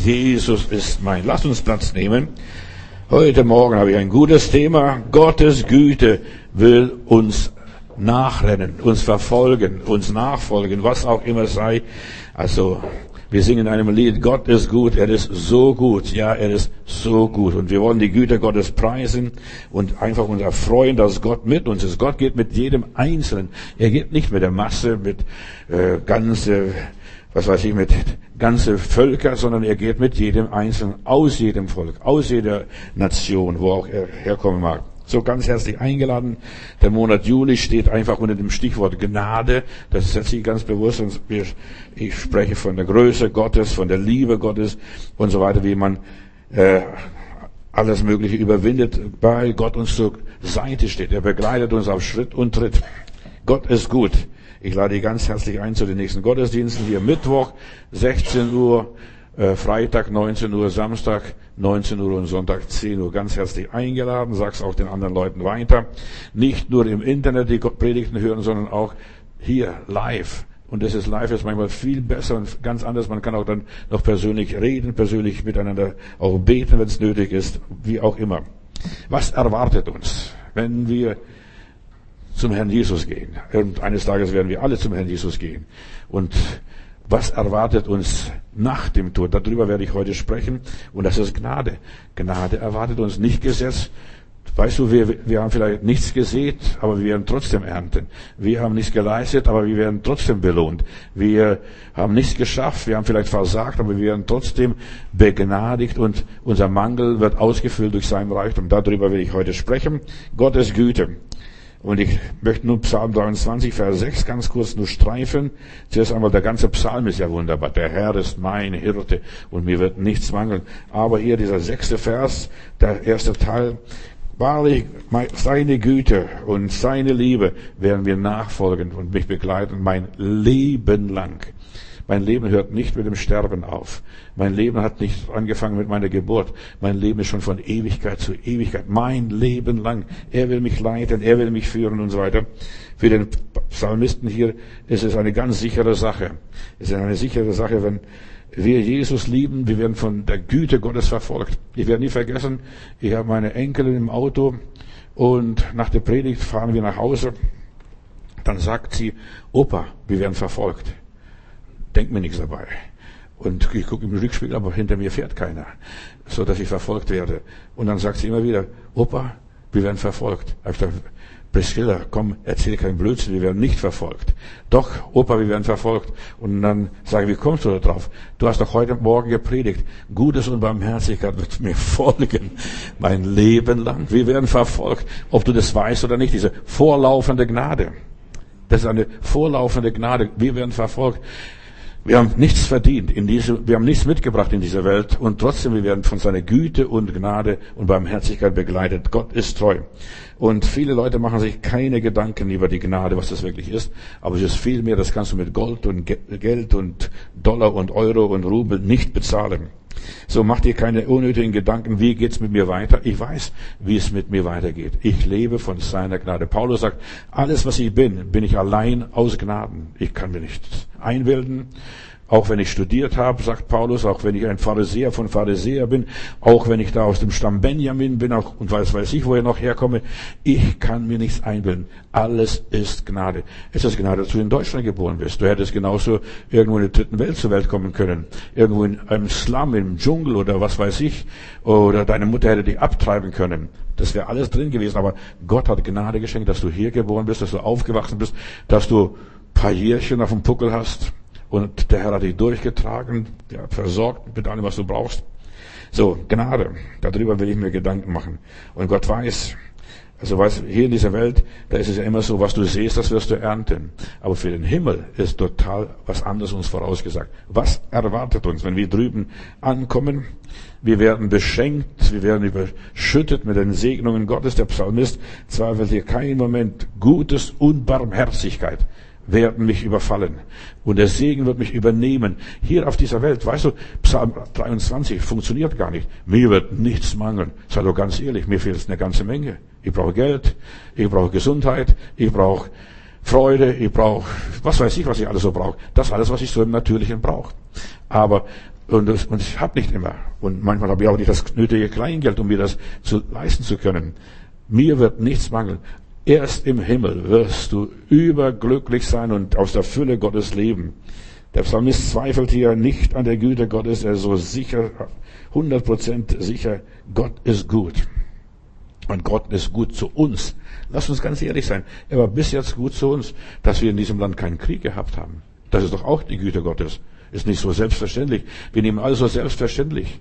Jesus ist mein. Lasst uns Platz nehmen. Heute Morgen habe ich ein gutes Thema. Gottes Güte will uns nachrennen, uns verfolgen, uns nachfolgen, was auch immer es sei. Also, wir singen in einem Lied, Gott ist gut, er ist so gut, ja, er ist so gut. Und wir wollen die Güte Gottes preisen und einfach uns erfreuen, dass Gott mit uns ist. Gott geht mit jedem Einzelnen. Er geht nicht mit der Masse, mit mit ganze Völker, sondern er geht mit jedem Einzelnen, aus jedem Volk, aus jeder Nation, wo auch er herkommen mag. So ganz herzlich eingeladen. Der Monat Juli steht einfach unter dem Stichwort Gnade. Das setze ich ganz bewusst. Und ich spreche von der Größe Gottes, von der Liebe Gottes und so weiter, wie man alles Mögliche überwindet, weil Gott uns zur Seite steht. Er begleitet uns auf Schritt und Tritt. Gott ist gut. Ich lade dich ganz herzlich ein zu den nächsten Gottesdiensten. Hier Mittwoch 16 Uhr, Freitag 19 Uhr, Samstag 19 Uhr und Sonntag 10 Uhr. Ganz herzlich eingeladen. Sag's auch den anderen Leuten weiter. Nicht nur im Internet die Predigten hören, sondern auch hier live. Und das ist live ist manchmal viel besser und ganz anders. Man kann auch dann noch persönlich reden, persönlich miteinander auch beten, wenn es nötig ist, wie auch immer. Was erwartet uns, wenn wir zum Herrn Jesus gehen? Und eines Tages werden wir alle zum Herrn Jesus gehen. Und was erwartet uns nach dem Tod? Darüber werde ich heute sprechen. Und das ist Gnade. Gnade erwartet uns, nicht Gesetz. Weißt du, wir haben vielleicht nichts gesät, aber wir werden trotzdem ernten. Wir haben nichts geleistet, aber wir werden trotzdem belohnt. Wir haben nichts geschafft, wir haben vielleicht versagt, aber wir werden trotzdem begnadigt und unser Mangel wird ausgefüllt durch sein Reichtum. Darüber will ich heute sprechen. Gottes Güte. Und ich möchte nur Psalm 23, Vers 6 ganz kurz nur streifen. Zuerst einmal, der ganze Psalm ist ja wunderbar. Der Herr ist mein Hirte und mir wird nichts mangeln. Aber hier dieser 6. Vers, der erste Teil, wahrlich, seine Güte und seine Liebe werden mir nachfolgen und mich begleiten mein Leben lang. Mein Leben hört nicht mit dem Sterben auf. Mein Leben hat nicht angefangen mit meiner Geburt. Mein Leben ist schon von Ewigkeit zu Ewigkeit. Mein Leben lang. Er will mich leiten, er will mich führen und so weiter. Für den Psalmisten hier ist es eine ganz sichere Sache. Es ist eine sichere Sache, wenn wir Jesus lieben, wir werden von der Güte Gottes verfolgt. Ich werde nie vergessen, ich habe meine Enkelin im Auto und nach der Predigt fahren wir nach Hause. Dann sagt sie, Opa, wir werden verfolgt. Denkt mir nichts dabei. Und ich gucke im Rückspiegel, aber hinter mir fährt keiner, so dass ich verfolgt werde. Und dann sagt sie immer wieder, Opa, wir werden verfolgt. Ich sage, Priscilla, komm, erzähl keinen Blödsinn, wir werden nicht verfolgt. Doch, Opa, wir werden verfolgt. Und dann sage ich, wie kommst du da drauf? Du hast doch heute Morgen gepredigt. Gutes und Barmherzigkeit wird mir folgen. Mein Leben lang. Wir werden verfolgt. Ob du das weißt oder nicht, diese vorlaufende Gnade. Das ist eine vorlaufende Gnade. Wir werden verfolgt. Wir haben nichts verdient wir haben nichts mitgebracht in diese Welt und trotzdem, wir werden von seiner Güte und Gnade und Barmherzigkeit begleitet. Gott ist treu. Und viele Leute machen sich keine Gedanken über die Gnade, was das wirklich ist. Aber es ist viel mehr, das kannst du mit Gold und Geld und Dollar und Euro und Rubel nicht bezahlen. So mach dir keine unnötigen Gedanken, wie geht's mit mir weiter? Ich weiß, wie es mit mir weitergeht. Ich lebe von seiner Gnade. Paulus sagt, alles was ich bin ich allein aus Gnaden. Ich kann mir nichts einbilden. Auch wenn ich studiert habe, sagt Paulus, auch wenn ich ein Pharisäer von Pharisäer bin, auch wenn ich da aus dem Stamm Benjamin bin, auch, und weiß ich, wo ich noch herkomme, ich kann mir nichts einbilden. Alles ist Gnade. Es ist Gnade, dass du in Deutschland geboren bist. Du hättest genauso irgendwo in der dritten Welt zur Welt kommen können. Irgendwo in einem Slum, im Dschungel oder was weiß ich. Oder deine Mutter hätte dich abtreiben können. Das wäre alles drin gewesen. Aber Gott hat Gnade geschenkt, dass du hier geboren bist, dass du aufgewachsen bist, dass du ein paar Jährchen auf dem Puckel hast. Und der Herr hat dich durchgetragen, der hat versorgt mit allem, was du brauchst. So, Gnade, darüber will ich mir Gedanken machen. Und Gott weiß, hier in dieser Welt, da ist es ja immer so, was du siehst, das wirst du ernten. Aber für den Himmel ist total was anderes uns vorausgesagt. Was erwartet uns, wenn wir drüben ankommen? Wir werden beschenkt, wir werden überschüttet mit den Segnungen Gottes. Der Psalmist zweifelt hier keinen Moment. Gutes und Barmherzigkeit werden mich überfallen. Und der Segen wird mich übernehmen. Hier auf dieser Welt, weißt du, Psalm 23 funktioniert gar nicht. Mir wird nichts mangeln. Sei doch ganz ehrlich, mir fehlt eine ganze Menge. Ich brauche Geld, ich brauche Gesundheit, ich brauche Freude, ich brauche, was weiß ich, was ich alles so brauche. Das alles, was ich so im Natürlichen brauche. Aber Und ich habe nicht immer. Und manchmal habe ich auch nicht das nötige Kleingeld, um mir das leisten zu können. Mir wird nichts mangeln. Erst im Himmel wirst du überglücklich sein und aus der Fülle Gottes leben. Der Psalmist zweifelt hier nicht an der Güte Gottes. Er ist so sicher, 100% sicher, Gott ist gut. Und Gott ist gut zu uns. Lass uns ganz ehrlich sein. Er war bis jetzt gut zu uns, dass wir in diesem Land keinen Krieg gehabt haben. Das ist doch auch die Güte Gottes. Ist nicht so selbstverständlich. Wir nehmen alles so selbstverständlich.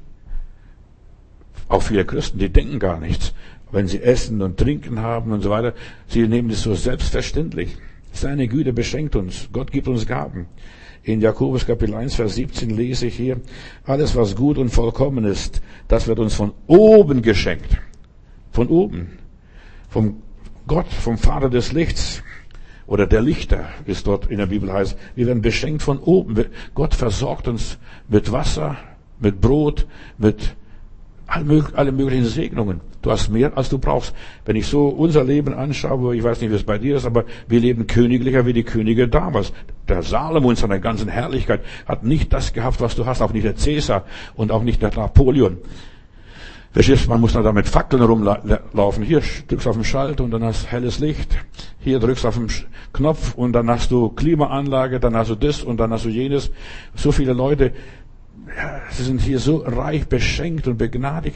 Auch viele Christen, die denken gar nichts. Wenn sie essen und trinken haben und so weiter, sie nehmen es so selbstverständlich. Seine Güte beschenkt uns. Gott gibt uns Gaben. In Jakobus Kapitel 1, Vers 17 lese ich hier, alles was gut und vollkommen ist, das wird uns von oben geschenkt. Von oben. Vom Gott, vom Vater des Lichts. Oder der Lichter, wie es dort in der Bibel heißt. Wir werden beschenkt von oben. Gott versorgt uns mit Wasser, mit Brot, mit alle möglichen Segnungen. Du hast mehr, als du brauchst. Wenn ich so unser Leben anschaue, ich weiß nicht, wie es bei dir ist, aber wir leben königlicher wie die Könige damals. Der Salomo in seiner ganzen Herrlichkeit hat nicht das gehabt, was du hast, auch nicht der Cäsar und auch nicht der Napoleon. Verstehst, man muss da mit Fackeln rumlaufen. Hier drückst du auf den Schalter und dann hast du helles Licht. Hier drückst du auf den Knopf und dann hast du Klimaanlage, dann hast du das und dann hast du jenes. So viele Leute, ja, sie sind hier so reich beschenkt und begnadigt.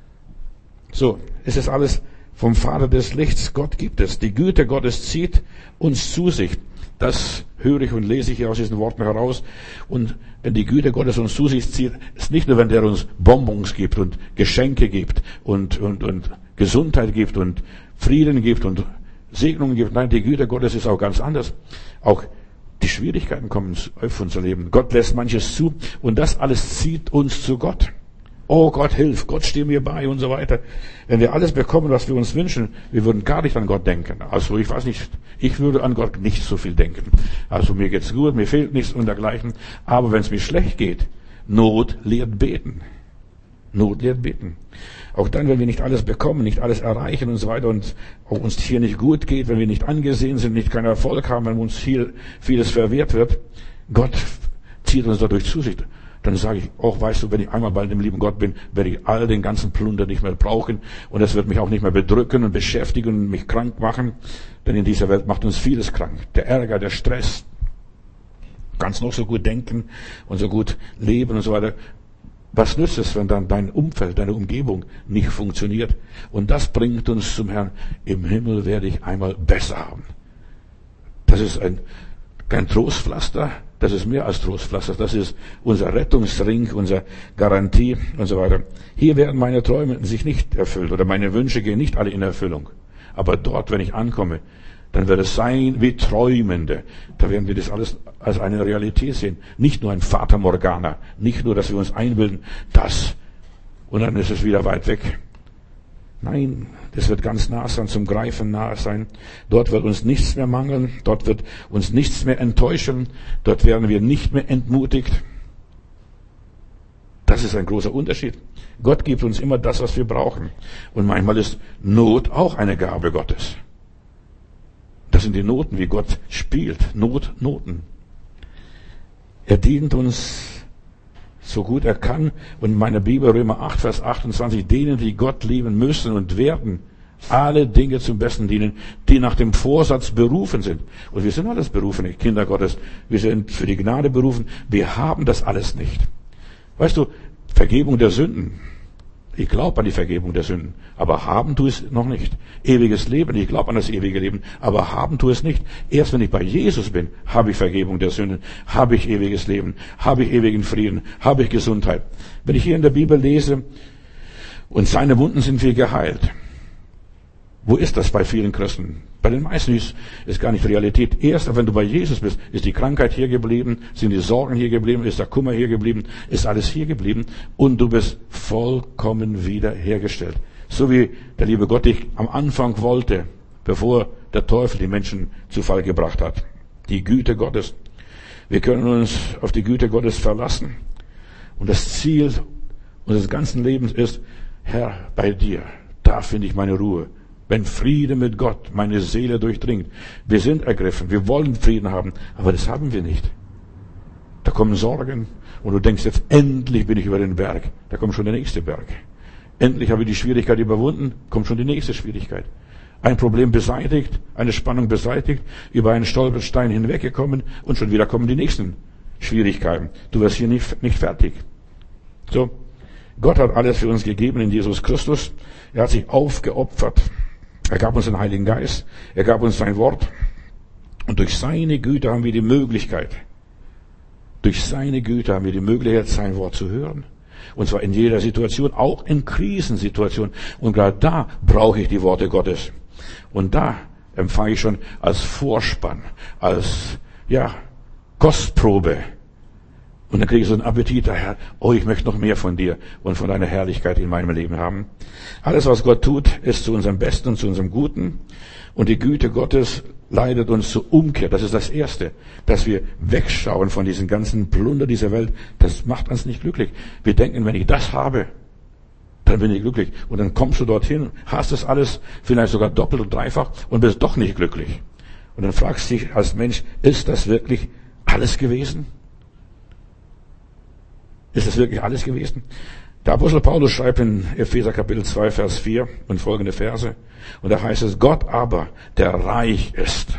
So, es ist alles vom Vater des Lichts. Gott gibt es. Die Güte Gottes zieht uns zu sich. Das höre ich und lese ich hier aus diesen Worten heraus. Und wenn die Güte Gottes uns zu sich zieht, ist nicht nur, wenn der uns Bonbons gibt und Geschenke gibt und Gesundheit gibt und Frieden gibt und Segnungen gibt. Nein, die Güte Gottes ist auch ganz anders. Auch die Schwierigkeiten kommen auf unser Leben. Gott lässt manches zu und das alles zieht uns zu Gott. Oh Gott, hilf, Gott steh mir bei und so weiter. Wenn wir alles bekommen, was wir uns wünschen, wir würden gar nicht an Gott denken. Also ich weiß nicht, ich würde an Gott nicht so viel denken. Also mir geht's gut, mir fehlt nichts und dergleichen. Aber wenn es mir schlecht geht, Not lehrt beten. Not lehrt beten. Auch dann, wenn wir nicht alles bekommen, nicht alles erreichen und so weiter und auch uns hier nicht gut geht, wenn wir nicht angesehen sind, nicht keinen Erfolg haben, wenn uns hier vieles verwehrt wird, Gott zieht uns dadurch zu sich. Dann sage ich auch, weißt du, wenn ich einmal bei dem lieben Gott bin, werde ich all den ganzen Plunder nicht mehr brauchen und es wird mich auch nicht mehr bedrücken und beschäftigen und mich krank machen, denn in dieser Welt macht uns vieles krank. Der Ärger, der Stress, kannst noch so gut denken und so gut leben und so weiter. Was nützt es, wenn dann dein Umfeld, deine Umgebung nicht funktioniert? Und das bringt uns zum Herrn. Im Himmel werde ich einmal besser haben. Das ist kein Trostpflaster, das ist mehr als Trostpflaster, das ist unser Rettungsring, unsere Garantie und so weiter. Hier werden meine Träume sich nicht erfüllt oder meine Wünsche gehen nicht alle in Erfüllung. Aber dort, wenn ich ankomme, dann wird es sein wie Träumende. Da werden wir das alles als eine Realität sehen. Nicht nur ein Fata Morgana, nicht nur, dass wir uns einbilden, das und dann ist es wieder weit weg. Nein, das wird ganz nah sein, zum Greifen nahe sein. Dort wird uns nichts mehr mangeln, dort wird uns nichts mehr enttäuschen, dort werden wir nicht mehr entmutigt. Das ist ein großer Unterschied. Gott gibt uns immer das, was wir brauchen. Und manchmal ist Not auch eine Gabe Gottes. Das sind die Noten, wie Gott spielt. Noten. Er dient uns so gut er kann. Und in meiner Bibel, Römer 8, Vers 28, denen, die Gott lieben müssen und werden, alle Dinge zum Besten dienen, die nach dem Vorsatz berufen sind. Und wir sind alles berufene Kinder Gottes. Wir sind für die Gnade berufen. Wir haben das alles nicht. Weißt du, Vergebung der Sünden. Ich glaube an die Vergebung der Sünden, aber haben tu es noch nicht. Ewiges Leben, ich glaube an das ewige Leben, aber haben tu es nicht. Erst wenn ich bei Jesus bin, habe ich Vergebung der Sünden, habe ich ewiges Leben, habe ich ewigen Frieden, habe ich Gesundheit. Wenn ich hier in der Bibel lese, und seine Wunden sind wir geheilt. Wo ist das bei vielen Christen? Bei den meisten ist gar nicht Realität. Erst wenn du bei Jesus bist, ist die Krankheit hier geblieben, sind die Sorgen hier geblieben, ist der Kummer hier geblieben, ist alles hier geblieben und du bist vollkommen wiederhergestellt. So wie der liebe Gott dich am Anfang wollte, bevor der Teufel die Menschen zu Fall gebracht hat. Die Güte Gottes. Wir können uns auf die Güte Gottes verlassen. Und das Ziel unseres ganzen Lebens ist, Herr, bei dir, da finde ich meine Ruhe. Wenn Friede mit Gott meine Seele durchdringt. Wir sind ergriffen, wir wollen Frieden haben, aber das haben wir nicht. Da kommen Sorgen und du denkst jetzt, endlich bin ich über den Berg. Da kommt schon der nächste Berg. Endlich habe ich die Schwierigkeit überwunden, kommt schon die nächste Schwierigkeit. Ein Problem beseitigt, eine Spannung beseitigt, über einen Stolperstein hinweggekommen und schon wieder kommen die nächsten Schwierigkeiten. Du wirst hier nicht fertig. So, Gott hat alles für uns gegeben in Jesus Christus. Er hat sich aufgeopfert. Er gab uns den Heiligen Geist. Er gab uns sein Wort. Und durch seine Güte haben wir die Möglichkeit, sein Wort zu hören. Und zwar in jeder Situation, auch in Krisensituationen. Und gerade da brauche ich die Worte Gottes. Und da empfange ich schon als Vorspann, als, Kostprobe. Und dann kriege ich so einen Appetit daher. Oh, ich möchte noch mehr von dir und von deiner Herrlichkeit in meinem Leben haben. Alles, was Gott tut, ist zu unserem Besten und zu unserem Guten. Und die Güte Gottes leitet uns zur Umkehr. Das ist das Erste, dass wir wegschauen von diesen ganzen Plunder dieser Welt. Das macht uns nicht glücklich. Wir denken, wenn ich das habe, dann bin ich glücklich. Und dann kommst du dorthin, hast das alles, vielleicht sogar doppelt und dreifach und bist doch nicht glücklich. Und dann fragst du dich als Mensch, ist das wirklich alles gewesen? Ist das wirklich alles gewesen? Der Apostel Paulus schreibt in Epheser Kapitel 2, Vers 4 und folgende Verse. Und da heißt es, Gott aber, der reich ist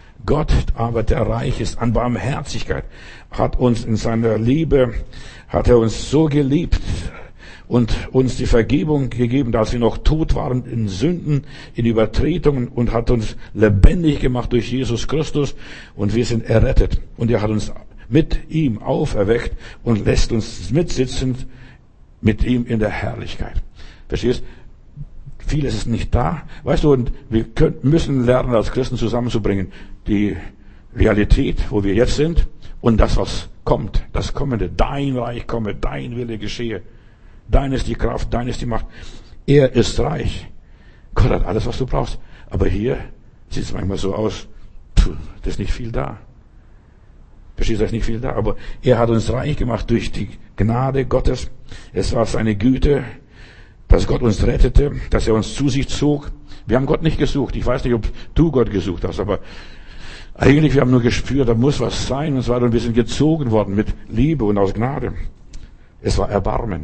an Barmherzigkeit, hat uns in seiner Liebe, hat er uns so geliebt und uns die Vergebung gegeben, dass wir noch tot waren in Sünden, in Übertretungen und hat uns lebendig gemacht durch Jesus Christus und wir sind errettet. Und er hat uns mit ihm auferweckt und lässt uns mitsitzen mit ihm in der Herrlichkeit. Verstehst? Vieles ist nicht da. Weißt du, und wir müssen lernen, als Christen zusammenzubringen, die Realität, wo wir jetzt sind, und das, was kommt, das Kommende. Dein Reich komme, dein Wille geschehe. Dein ist die Kraft, dein ist die Macht. Er ist reich. Gott hat alles, was du brauchst. Aber hier sieht es manchmal so aus, das ist nicht viel da. Verstehst du, da ist nicht viel da. Aber er hat uns reich gemacht durch die Gnade Gottes. Es war seine Güte, dass Gott uns rettete, dass er uns zu sich zog. Wir haben Gott nicht gesucht. Ich weiß nicht, ob du Gott gesucht hast, aber eigentlich, wir haben nur gespürt, da muss was sein. Und es war dann ein bisschen gezogen worden mit Liebe und aus Gnade. Es war Erbarmen.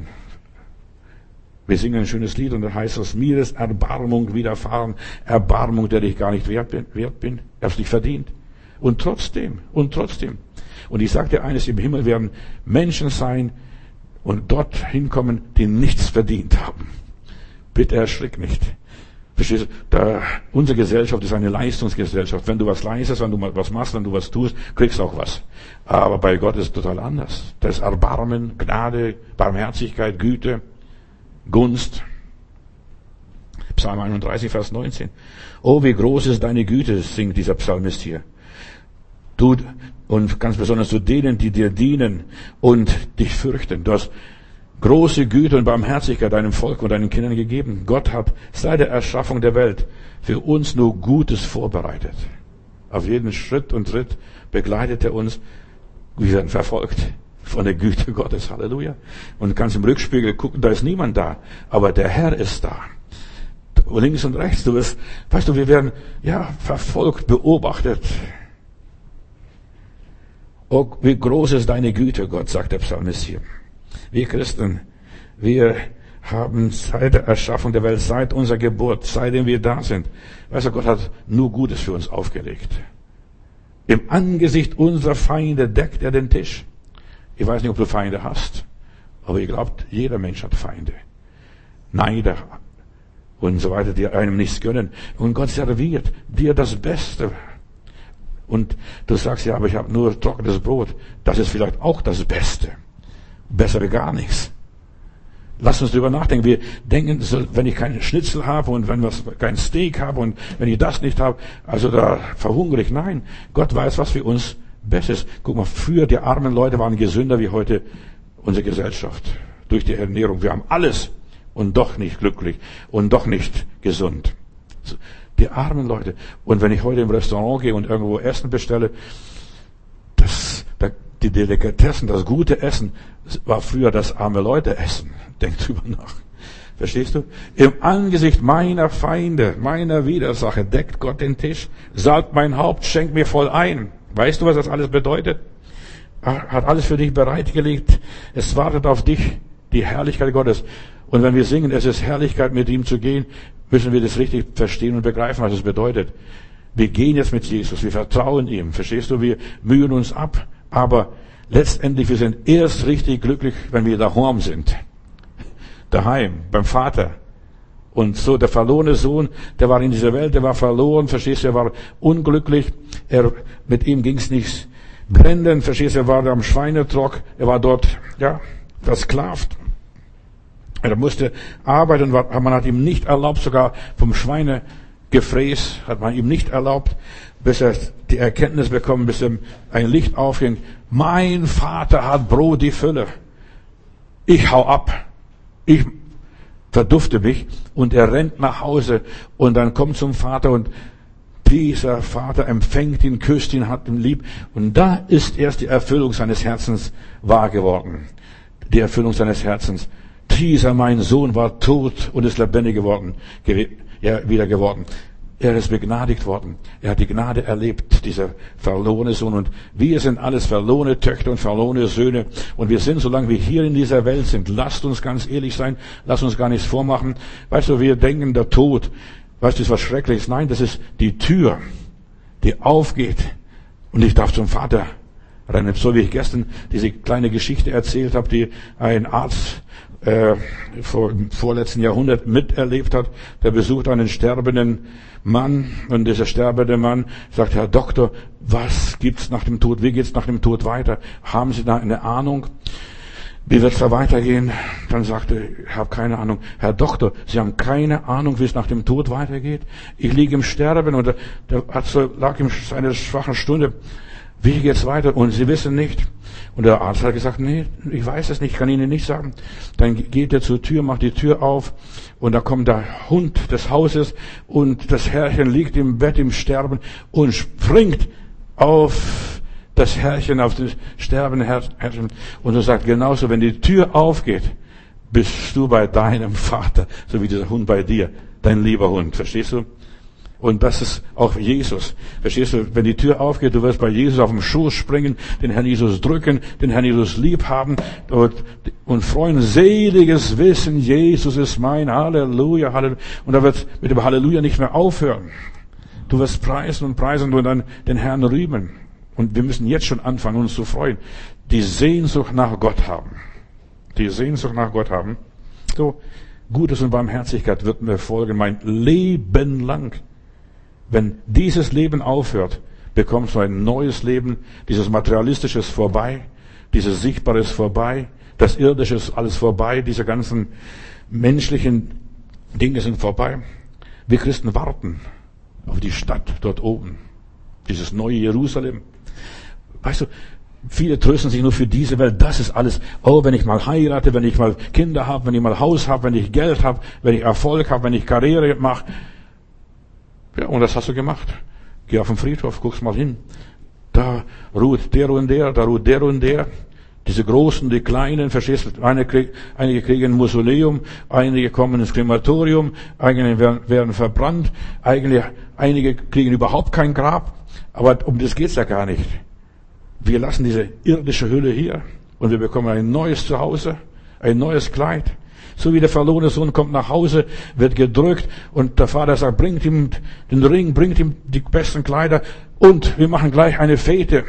Wir singen ein schönes Lied und da heißt es, mir ist Erbarmung widerfahren. Erbarmung, der ich gar nicht wert bin. Ich habe es nicht verdient. Und trotzdem. Und ich sage dir eines, im Himmel werden Menschen sein und dort hinkommen, die nichts verdient haben. Bitte erschrick nicht. Verstehst du? Unsere Gesellschaft ist eine Leistungsgesellschaft. Wenn du was leistest, wenn du was machst, wenn du was tust, kriegst du auch was. Aber bei Gott ist es total anders. Das ist Erbarmen, Gnade, Barmherzigkeit, Güte, Gunst. Psalm 31, Vers 19. Oh, wie groß ist deine Güte, singt dieser Psalmist hier. Du, und ganz besonders zu denen, die dir dienen und dich fürchten. Du hast große Güte und Barmherzigkeit deinem Volk und deinen Kindern gegeben. Gott hat seit der Erschaffung der Welt für uns nur Gutes vorbereitet. Auf jeden Schritt und Tritt begleitet er uns. Wir werden verfolgt von der Güte Gottes. Halleluja. Und kannst im Rückspiegel gucken, da ist niemand da. Aber der Herr ist da. Links und rechts, weißt du, wir werden, verfolgt, beobachtet. Oh, wie groß ist deine Güte, Gott, sagt der Psalmist hier. Wir Christen, wir haben seit der Erschaffung der Welt, seit unserer Geburt, seitdem wir da sind, weißt du, Gott hat nur Gutes für uns aufgelegt. Im Angesicht unserer Feinde deckt er den Tisch. Ich weiß nicht, ob du Feinde hast, aber ihr glaubt, jeder Mensch hat Feinde. Neider und so weiter, die einem nichts gönnen. Und Gott serviert dir das Beste. Und du sagst, ja, aber ich habe nur trockenes Brot. Das ist vielleicht auch das Beste. Bessere gar nichts. Lass uns drüber nachdenken. Wir denken, wenn ich keinen Schnitzel habe und wenn ich kein Steak habe und wenn ich das nicht habe, also da verhungere ich. Nein, Gott weiß, was für uns best ist. Guck mal, früher die armen Leute waren gesünder wie heute unsere Gesellschaft. Durch die Ernährung. Wir haben alles und doch nicht glücklich und doch nicht gesund. Die armen Leute. Und wenn ich heute im Restaurant gehe und irgendwo Essen bestelle, die Delikatessen, das gute Essen, war früher das arme Leute Essen. Denk drüber nach. Verstehst du? Im Angesicht meiner Feinde, meiner Widersacher, deckt Gott den Tisch, salbt mein Haupt, schenkt mir voll ein. Weißt du, was das alles bedeutet? hat alles für dich bereitgelegt. Es wartet auf dich, die Herrlichkeit Gottes. Und wenn wir singen, es ist Herrlichkeit, mit ihm zu gehen, müssen wir das richtig verstehen und begreifen, was es bedeutet. Wir gehen jetzt mit Jesus, wir vertrauen ihm. Verstehst du? Wir mühen uns ab, aber letztendlich, wir sind erst richtig glücklich, wenn wir daheim sind. Daheim, beim Vater. Und so der verlorene Sohn, der war in dieser Welt, der war verloren, verstehst du, er war unglücklich, mit ihm ging's nicht blenden, verstehst du, er war am Schweinetrock, er war dort, versklavt. Er musste arbeiten, man hat ihm nicht erlaubt, sogar vom Schweinegefräß hat man ihm nicht erlaubt, bis er die Erkenntnis bekommen, bis ihm ein Licht aufging. Mein Vater hat Brot die Fülle. Ich hau ab. Ich verdufte mich, und er rennt nach Hause und dann kommt zum Vater, und dieser Vater empfängt ihn, küsst ihn, hat ihn lieb, und da ist erst die Erfüllung seines Herzens wahr geworden. Die Erfüllung seines Herzens. Dieser mein Sohn war tot und ist lebendig geworden, wieder geworden. Er ist begnadigt worden. Er hat die Gnade erlebt, dieser verlorene Sohn. Und wir sind alles verlorene Töchter und verlorene Söhne. Und wir sind, solange wir hier in dieser Welt sind, lasst uns ganz ehrlich sein, lasst uns gar nichts vormachen. Weißt du, wir denken, der Tod, weißt du, ist was Schreckliches. Nein, das ist die Tür, die aufgeht. Und ich darf zum Vater rennen. So wie ich gestern diese kleine Geschichte erzählt habe, die ein Arzt im vorletzten Jahrhundert miterlebt hat. Der besucht einen sterbenden Mann, und dieser sterbende Mann sagt: Herr Doktor, was gibt's nach dem Tod? Wie geht's nach dem Tod weiter? Haben Sie da eine Ahnung? Wie wird's da weitergehen? Dann sagte er: ich habe keine Ahnung. Herr Doktor, Sie haben keine Ahnung, wie es nach dem Tod weitergeht? Ich liege im Sterben, und lag in seiner schwachen Stunde. Wie geht's weiter? Und Sie wissen nicht. Und der Arzt hat gesagt: nee, ich weiß es nicht, ich kann Ihnen nicht sagen. Dann geht er zur Tür, macht die Tür auf, und da kommt der Hund des Hauses, und das Herrchen liegt im Bett im Sterben und springt auf das Herrchen, auf das sterbende Herrchen, und er sagt: genauso, wenn die Tür aufgeht, bist du bei deinem Vater, so wie dieser Hund bei dir, dein lieber Hund. Verstehst du? Und das ist auch Jesus. Verstehst du? Wenn die Tür aufgeht, du wirst bei Jesus auf dem Schoß springen, den Herrn Jesus drücken, den Herrn Jesus lieb haben und freuen. Seliges Wissen, Jesus ist mein. Halleluja, Halleluja. Und da wird mit dem Halleluja nicht mehr aufhören. Du wirst preisen und preisen und dann den Herrn rühmen. Und wir müssen jetzt schon anfangen, uns zu freuen. Die Sehnsucht nach Gott haben. Die Sehnsucht nach Gott haben. So, Gutes und Barmherzigkeit wird mir folgen mein Leben lang. Wenn dieses Leben aufhört, bekommst du ein neues Leben. Dieses Materialistische ist vorbei. Dieses Sichtbare ist vorbei. Das Irdische ist alles vorbei. Diese ganzen menschlichen Dinge sind vorbei. Wir Christen warten auf die Stadt dort oben. Dieses neue Jerusalem. Weißt du, viele trösten sich nur für diese Welt. Das ist alles. Oh, wenn ich mal heirate, wenn ich mal Kinder habe, wenn ich mal Haus habe, wenn ich Geld habe, wenn ich Erfolg habe, wenn ich Karriere mache. Ja, und das hast du gemacht. Geh auf den Friedhof, guck's mal hin. Da ruht der und der, da ruht der und der. Diese Großen, die Kleinen, verstehst du? Einige kriegen ein Mausoleum, einige kommen ins Krematorium, einige werden verbrannt, einige kriegen überhaupt kein Grab. Aber um das geht's ja gar nicht. Wir lassen diese irdische Hülle hier und wir bekommen ein neues Zuhause, ein neues Kleid. So wie der verlorene Sohn kommt nach Hause, wird gedrückt und der Vater sagt: bringt ihm den Ring, bringt ihm die besten Kleider und wir machen gleich eine Fete.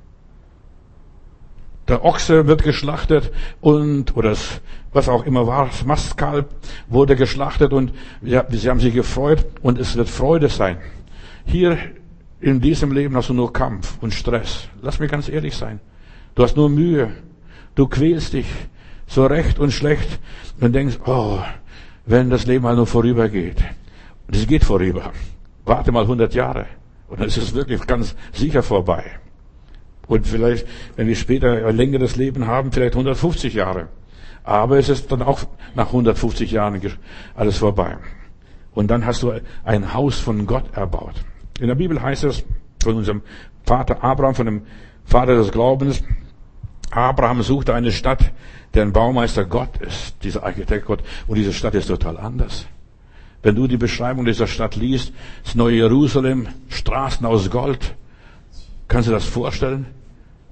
Der Ochse wird geschlachtet oder was auch immer war, das Mastkalb wurde geschlachtet und sie haben sich gefreut und es wird Freude sein. Hier in diesem Leben hast du nur Kampf und Stress. Lass mich ganz ehrlich sein. Du hast nur Mühe. Du quälst dich so recht und schlecht und denkst: oh, wenn das Leben mal nur vorübergeht. Und es geht vorüber. Warte mal 100 Jahre und dann ist es wirklich ganz sicher vorbei. Und vielleicht, wenn wir später ein längeres Leben haben, vielleicht 150 Jahre. Aber es ist dann auch nach 150 Jahren alles vorbei. Und dann hast du ein Haus von Gott erbaut. In der Bibel heißt es von unserem Vater Abraham, von dem Vater des Glaubens: Abraham suchte eine Stadt, deren Baumeister Gott ist, dieser Architekt Gott. Und diese Stadt ist total anders. Wenn du die Beschreibung dieser Stadt liest, das neue Jerusalem, Straßen aus Gold, kannst du dir das vorstellen?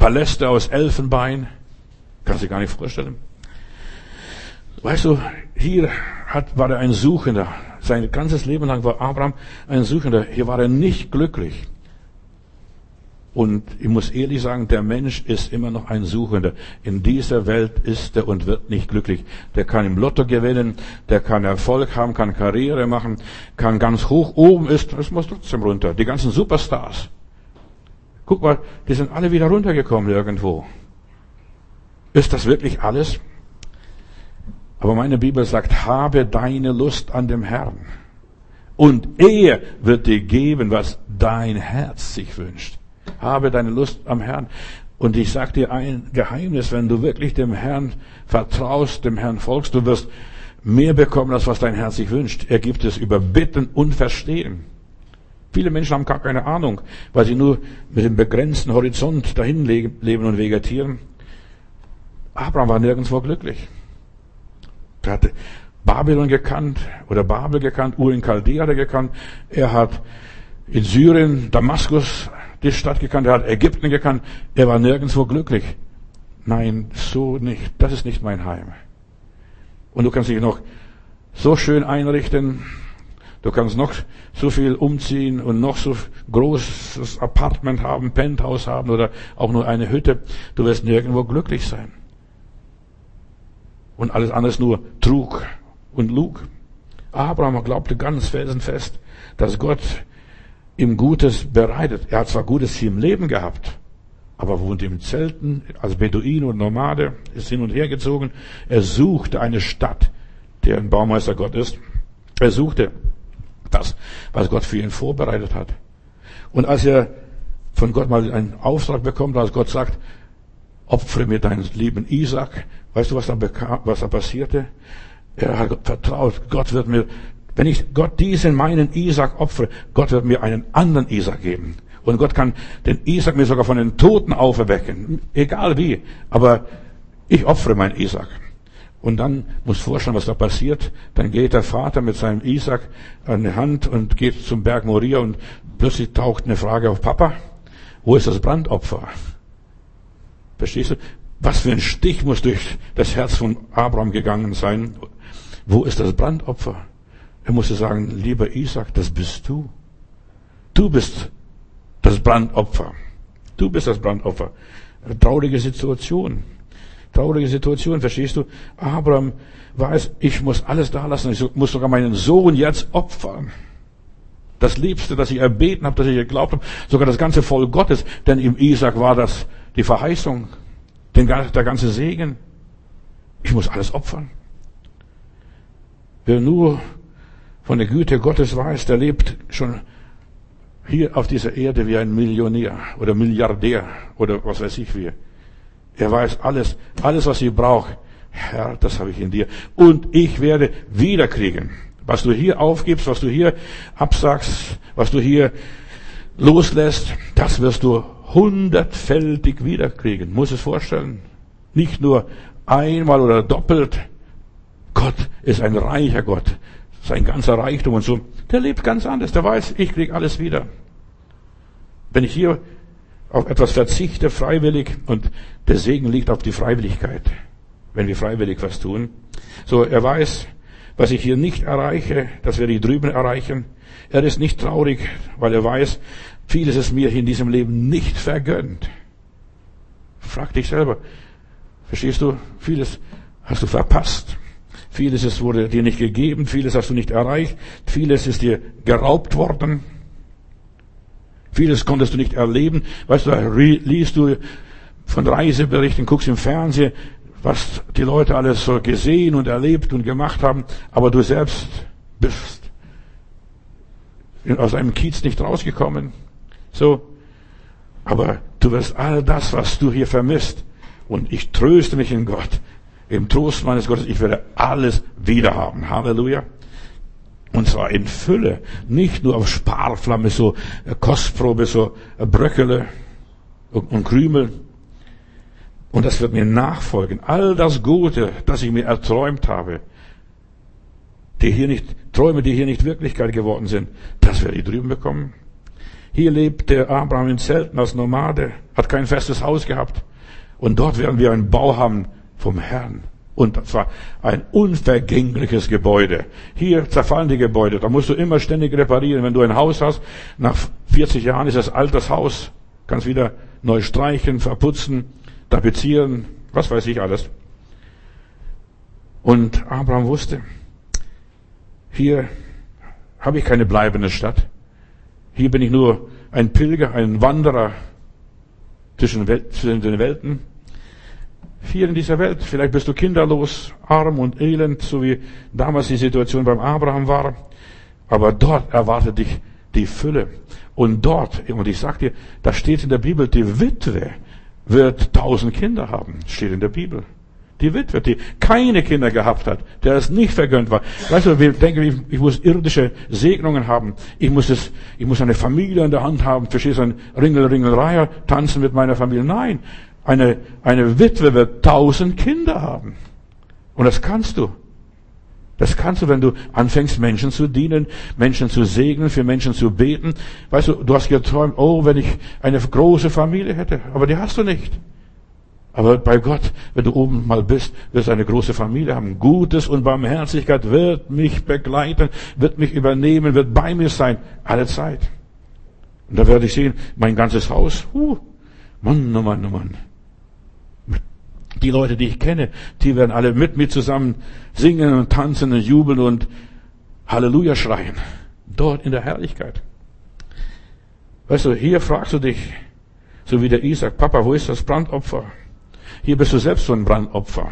Paläste aus Elfenbein. Kannst du dir gar nicht vorstellen. Weißt du, hier war er ein Suchender. Sein ganzes Leben lang war Abraham ein Suchender. Hier war er nicht glücklich. Und ich muss ehrlich sagen, der Mensch ist immer noch ein Suchender. In dieser Welt ist er und wird nicht glücklich. Der kann im Lotto gewinnen, der kann Erfolg haben, kann Karriere machen, kann ganz hoch oben ist, es muss trotzdem runter. Die ganzen Superstars. Guck mal, die sind alle wieder runtergekommen irgendwo. Ist das wirklich alles? Aber meine Bibel sagt, habe deine Lust an dem Herrn. Und er wird dir geben, was dein Herz sich wünscht. Habe deine Lust am Herrn. Und ich sage dir ein Geheimnis, wenn du wirklich dem Herrn vertraust, dem Herrn folgst, du wirst mehr bekommen, als was dein Herz sich wünscht. Er gibt es über Bitten und Verstehen. Viele Menschen haben gar keine Ahnung, weil sie nur mit dem begrenzten Horizont dahin leben und vegetieren. Abraham war nirgendwo glücklich. Er hatte Babylon gekannt oder Babel gekannt, Ur in Chaldea gekannt. Er hat in Syrien, Damaskus, die Stadt gekannt. Er hat Ägypten gekannt. Er war nirgendwo glücklich. Nein, so nicht. Das ist nicht mein Heim. Und du kannst dich noch so schön einrichten. Du kannst noch so viel umziehen und noch so großes Apartment haben, Penthouse haben oder auch nur eine Hütte. Du wirst nirgendwo glücklich sein. Und alles andere ist nur Trug und Lug. Abraham glaubte ganz felsenfest, dass Gott ihm Gutes bereitet. Er hat zwar Gutes hier im Leben gehabt, aber wohnt in Zelten, als Beduin und Nomade, ist hin und her gezogen. Er suchte eine Stadt, der ein Baumeister Gott ist. Er suchte das, was Gott für ihn vorbereitet hat. Und als er von Gott mal einen Auftrag bekommt, als Gott sagt, opfere mir deinen lieben Isaac, weißt du, was da passierte? Er hat vertraut, Gott wird mir, wenn ich Gott diesen meinen Isaac opfere, Gott wird mir einen anderen Isaac geben. Und Gott kann den Isaac mir sogar von den Toten auferwecken. Egal wie. Aber ich opfere meinen Isaac. Und dann muss vorstellen, was da passiert. Dann geht der Vater mit seinem Isaac an die Hand und geht zum Berg Moria und plötzlich taucht eine Frage auf: Papa, wo ist das Brandopfer? Verstehst du? Was für ein Stich muss durch das Herz von Abraham gegangen sein? Wo ist das Brandopfer? Er musste sagen: Lieber Isaac, das bist du. Du bist das Brandopfer. Du bist das Brandopfer. Traurige Situation. Traurige Situation, verstehst du? Abraham weiß, ich muss alles da lassen. Ich muss sogar meinen Sohn jetzt opfern. Das Liebste, das ich erbeten habe, das ich geglaubt habe, sogar das ganze Volk Gottes. Denn im Isaac war das die Verheißung, der ganze Segen. Ich muss alles opfern. Wer nur von der Güte Gottes weiß, der lebt schon hier auf dieser Erde wie ein Millionär oder Milliardär oder was weiß ich wie. Er weiß alles, was ich brauche. Herr, das habe ich in dir. Und ich werde wiederkriegen. Was du hier aufgibst, was du hier absagst, was du hier loslässt, das wirst du 100-fältig wiederkriegen. Muss es vorstellen. Nicht nur einmal oder doppelt. Gott ist ein reicher Gott. Sein ganzer Reichtum und so. Der lebt ganz anders. Der weiß, ich krieg alles wieder. Wenn ich hier auf etwas verzichte, freiwillig, und der Segen liegt auf die Freiwilligkeit, wenn wir freiwillig was tun. So, er weiß, was ich hier nicht erreiche, das werde ich drüben erreichen. Er ist nicht traurig, weil er weiß, vieles ist mir hier in diesem Leben nicht vergönnt. Frag dich selber, verstehst du? Vieles hast du verpasst. Vieles wurde dir nicht gegeben, vieles hast du nicht erreicht, vieles ist dir geraubt worden. Vieles konntest du nicht erleben. Weißt du, da liest du von Reiseberichten, guckst im Fernsehen, was die Leute alles so gesehen und erlebt und gemacht haben, aber du selbst bist aus einem Kiez nicht rausgekommen. So. Aber du wirst all das, was du hier vermisst, und ich tröste mich in Gott, im Trost meines Gottes, ich werde alles wieder haben. Halleluja. Und zwar in Fülle, nicht nur auf Sparflamme, so Kostprobe, so Bröckele und Krümel. Und das wird mir nachfolgen. All das Gute, das ich mir erträumt habe, Träume, die hier nicht Wirklichkeit geworden sind, das werde ich drüben bekommen. Hier lebte Abraham in Zelten als Nomade, hat kein festes Haus gehabt. Und dort werden wir einen Bau haben vom Herrn. Und zwar ein unvergängliches Gebäude. Hier zerfallen die Gebäude. Da musst du immer ständig reparieren. Wenn du ein Haus hast, nach 40 Jahren ist das altes Haus. Kannst wieder neu streichen, verputzen, tapezieren, was weiß ich alles. Und Abraham wusste, hier habe ich keine bleibende Stadt. Hier bin ich nur ein Pilger, ein Wanderer zwischen den Welten. Hier in dieser Welt, vielleicht bist du kinderlos, arm und elend, so wie damals die Situation beim Abraham war. Aber dort erwartet dich die Fülle. Und dort, und ich sag dir, da steht in der Bibel, die Witwe wird 1000 Kinder haben. Steht in der Bibel. Die Witwe, die keine Kinder gehabt hat, der es nicht vergönnt war. Weißt du, wir denken, ich muss irdische Segnungen haben. Ich muss eine Familie in der Hand haben. Verstehst du, ein Ringel-Ringel-Reiher, tanzen mit meiner Familie. Nein. Eine Witwe wird 1000 Kinder haben. Und das kannst du. Das kannst du, wenn du anfängst, Menschen zu dienen, Menschen zu segnen, für Menschen zu beten. Weißt du, du hast geträumt, oh, wenn ich eine große Familie hätte. Aber die hast du nicht. Aber bei Gott, wenn du oben mal bist, wirst du eine große Familie haben. Gutes und Barmherzigkeit wird mich begleiten, wird mich übernehmen, wird bei mir sein, alle Zeit. Und da werde ich sehen, mein ganzes Haus, Mann, oh Mann, oh Mann. Die Leute, die ich kenne, die werden alle mit mir zusammen singen und tanzen und jubeln und Halleluja schreien. Dort in der Herrlichkeit. Weißt du, hier fragst du dich, so wie der Isaac, Papa, wo ist das Brandopfer? Hier bist du selbst so ein Brandopfer.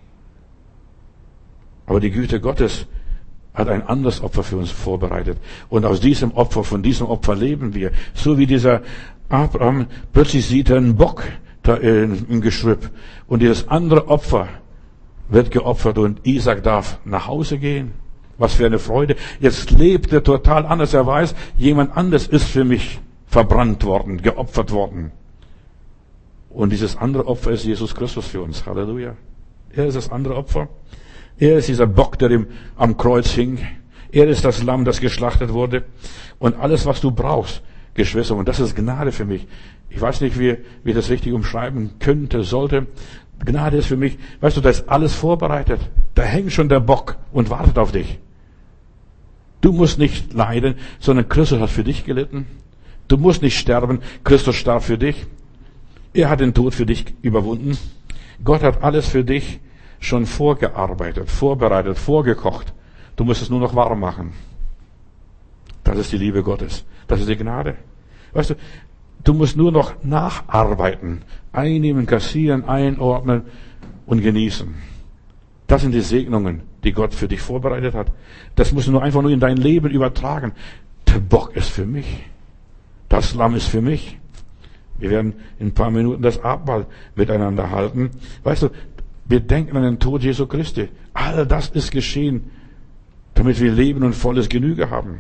Aber die Güte Gottes hat ein anderes Opfer für uns vorbereitet. Und aus diesem Opfer, von diesem Opfer leben wir. So wie dieser Abraham, plötzlich sieht er einen Bock da im Geschrüpp. Und dieses andere Opfer wird geopfert und Isaac darf nach Hause gehen. Was für eine Freude. Jetzt lebt er total anders. Er weiß, jemand anderes ist für mich verbrannt worden, geopfert worden. Und dieses andere Opfer ist Jesus Christus für uns. Halleluja. Er ist das andere Opfer. Er ist dieser Bock, der am Kreuz hing. Er ist das Lamm, das geschlachtet wurde. Und alles, was du brauchst, Geschwister, und das ist Gnade für mich. Ich weiß nicht, wie ich das richtig umschreiben könnte, sollte. Gnade ist für mich, weißt du, da ist alles vorbereitet. Da hängt schon der Bock und wartet auf dich. Du musst nicht leiden, sondern Christus hat für dich gelitten. Du musst nicht sterben, Christus starb für dich. Er hat den Tod für dich überwunden. Gott hat alles für dich schon vorgearbeitet, vorbereitet, vorgekocht. Du musst es nur noch warm machen. Das ist die Liebe Gottes. Das ist die Gnade. Weißt du, du musst nur noch nacharbeiten, einnehmen, kassieren, einordnen und genießen. Das sind die Segnungen, die Gott für dich vorbereitet hat. Das musst du nur einfach nur in dein Leben übertragen. Der Bock ist für mich. Das Lamm ist für mich. Wir werden in ein paar Minuten das Abendmahl miteinander halten. Weißt du, wir denken an den Tod Jesu Christi. All das ist geschehen, damit wir Leben und volles Genüge haben.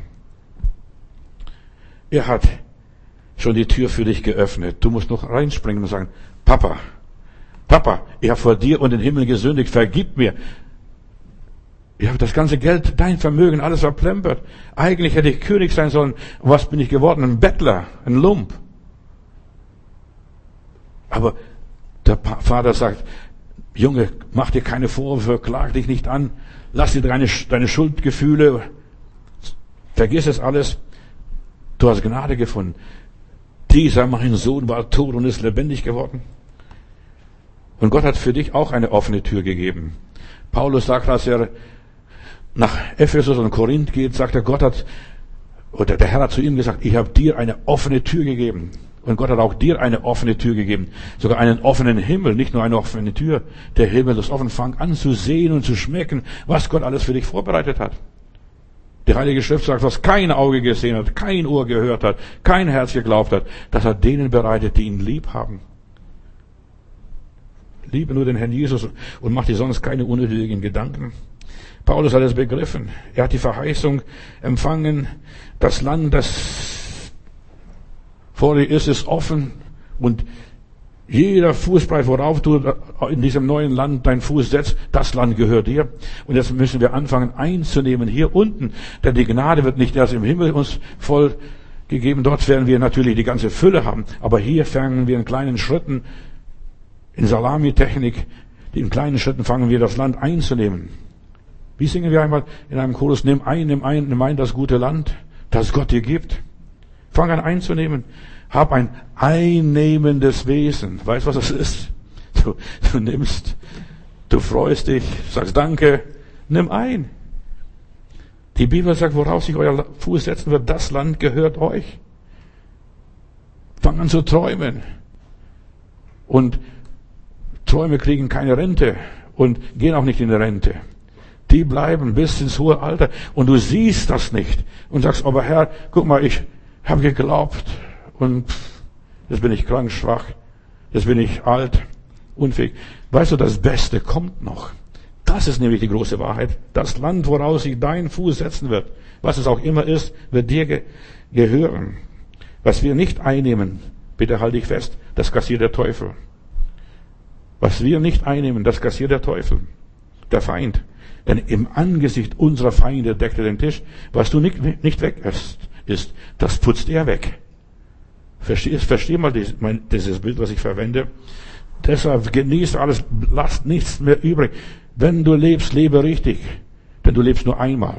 Er hat schon die Tür für dich geöffnet. Du musst noch reinspringen und sagen, Papa, ich habe vor dir und den Himmel gesündigt, vergib mir. Ich habe das ganze Geld, dein Vermögen, alles verplempert. Eigentlich hätte ich König sein sollen. Was bin ich geworden? Ein Bettler, ein Lump. Aber der Vater sagt, Junge, mach dir keine Vorwürfe, klag dich nicht an, lass dir deine Schuldgefühle, vergiss es alles. Du hast Gnade gefunden. Dieser mein Sohn war tot und ist lebendig geworden. Und Gott hat für dich auch eine offene Tür gegeben. Paulus sagt, als er nach Ephesus und Korinth geht, sagt er, der Herr hat zu ihm gesagt, ich habe dir eine offene Tür gegeben. Und Gott hat auch dir eine offene Tür gegeben. Sogar einen offenen Himmel, nicht nur eine offene Tür. Der Himmel ist offen. Fang an zu sehen und zu schmecken, was Gott alles für dich vorbereitet hat. Die Heilige Schrift sagt, was kein Auge gesehen hat, kein Ohr gehört hat, kein Herz geglaubt hat, das hat denen bereitet, die ihn lieb haben. Liebe nur den Herrn Jesus und mach dir sonst keine unnötigen Gedanken. Paulus hat es begriffen. Er hat die Verheißung empfangen. Das Land, das vor dir ist offen und jeder Fußbreit, worauf du in diesem neuen Land deinen Fuß setzt, das Land gehört dir. Und jetzt müssen wir anfangen einzunehmen hier unten, denn die Gnade wird nicht erst im Himmel uns voll gegeben. Dort werden wir natürlich die ganze Fülle haben. Aber hier fangen wir in kleinen Schritten, in Salamitechnik, in kleinen Schritten fangen wir das Land einzunehmen. Wie singen wir einmal in einem Chorus? Nimm ein das gute Land, das Gott dir gibt. Fang an einzunehmen. Hab ein einnehmendes Wesen. Weißt du, was das ist? Du nimmst, du freust dich, sagst Danke, nimm ein. Die Bibel sagt, worauf sich euer Fuß setzen wird, das Land gehört euch. Fang an zu träumen. Und Träume kriegen keine Rente und gehen auch nicht in die Rente. Die bleiben bis ins hohe Alter. Und du siehst das nicht. Und sagst, aber Herr, guck mal, ich habe geglaubt. Und jetzt bin ich krank, schwach. Jetzt bin ich alt, unfähig. Weißt du, das Beste kommt noch. Das ist nämlich die große Wahrheit. Das Land, woraus sich dein Fuß setzen wird, was es auch immer ist, wird dir gehören. Was wir nicht einnehmen, bitte halte dich fest, das kassiert der Teufel. Was wir nicht einnehmen, das kassiert der Teufel, der Feind. Denn im Angesicht unserer Feinde deckt er den Tisch. Was du nicht weg ist, das putzt er weg. Versteh mal dieses Bild, was ich verwende. Deshalb genieße alles, lasst nichts mehr übrig. Wenn du lebst, lebe richtig. Denn du lebst nur einmal.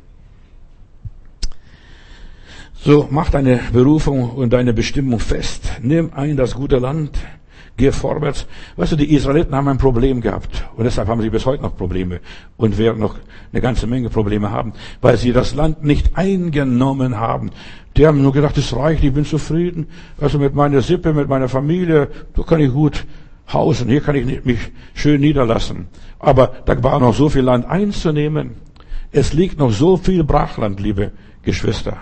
So, mach deine Berufung und deine Bestimmung fest. Nimm ein das gute Land. Geh vorwärts. Weißt du, die Israeliten haben ein Problem gehabt. Und deshalb haben sie bis heute noch Probleme. Und werden noch eine ganze Menge Probleme haben. Weil sie das Land nicht eingenommen haben. Die haben nur gedacht, es reicht, ich bin zufrieden. Also mit meiner Sippe, mit meiner Familie, da kann ich gut hausen. Hier kann ich mich schön niederlassen. Aber da war noch so viel Land einzunehmen. Es liegt noch so viel Brachland, liebe Geschwister,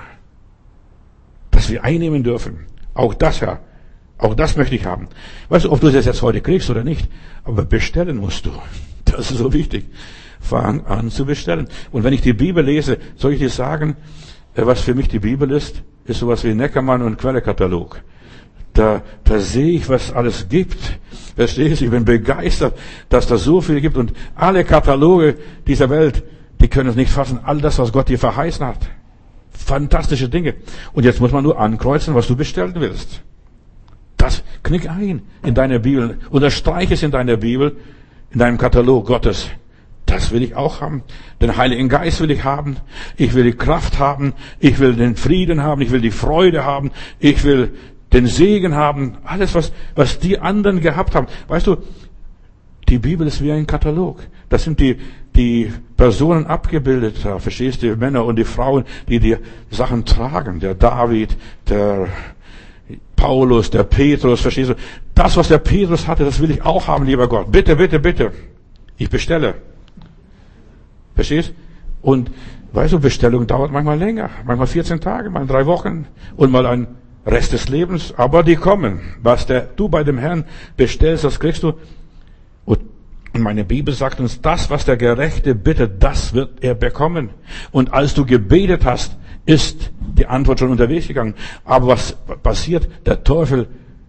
dass wir einnehmen dürfen. Auch das, Herr. Auch das möchte ich haben. Weißt du, ob du das jetzt heute kriegst oder nicht, aber bestellen musst du. Das ist so wichtig. Fang an zu bestellen. Und wenn ich die Bibel lese, soll ich dir sagen, was für mich die Bibel ist sowas wie Neckermann und Quellekatalog. Da sehe ich, was alles gibt. Verstehst du? Ich bin begeistert, dass da so viel gibt. Und alle Kataloge dieser Welt, die können es nicht fassen. All das, was Gott dir verheißen hat. Fantastische Dinge. Und jetzt muss man nur ankreuzen, was du bestellen willst. Das knick ein in deiner Bibel. Unterstreich es in deiner Bibel, in deinem Katalog Gottes. Das will ich auch haben. Den Heiligen Geist will ich haben. Ich will die Kraft haben. Ich will den Frieden haben. Ich will die Freude haben. Ich will den Segen haben. Alles, was die anderen gehabt haben. Weißt du, die Bibel ist wie ein Katalog. Das sind die Personen abgebildet. Da verstehst du, die Männer und die Frauen, die Sachen tragen. Der David, der Paulus, der Petrus, verstehst du? Das, was der Petrus hatte, das will ich auch haben, lieber Gott. Bitte, bitte, bitte. Ich bestelle. Verstehst? Und weißt du, Bestellung dauert manchmal länger. Manchmal 14 Tage, mal 3 Wochen und mal ein Rest des Lebens. Aber die kommen. Was du bei dem Herrn bestellst, das kriegst du. Und meine Bibel sagt uns, das, was der Gerechte bittet, das wird er bekommen. Und als du gebetet hast, ist die Antwort schon unterwegs gegangen. Aber was passiert? Der Teufel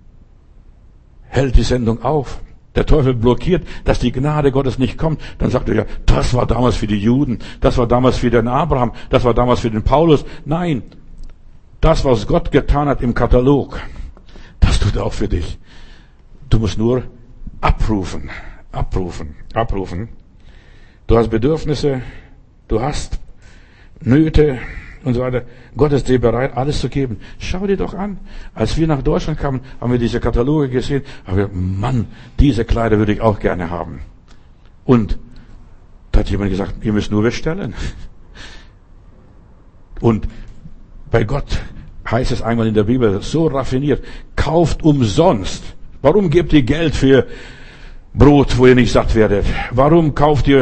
hält die Sendung auf. Der Teufel blockiert, dass die Gnade Gottes nicht kommt. Dann sagt er ja, das war damals für die Juden, das war damals für den Abraham, das war damals für den Paulus. Nein, das, was Gott getan hat im Katalog, das tut er auch für dich. Du musst nur abrufen. Du hast Bedürfnisse, du hast Nöte und so weiter. Gott ist dir bereit, alles zu geben. Schau dir doch an. Als wir nach Deutschland kamen, haben wir diese Kataloge gesehen. Aber wir, Mann, diese Kleider würde ich auch gerne haben. Und da hat jemand gesagt, ihr müsst nur bestellen. Und bei Gott heißt es einmal in der Bibel, so raffiniert, kauft umsonst. Warum gebt ihr Geld für Brot, wo ihr nicht satt werdet? Warum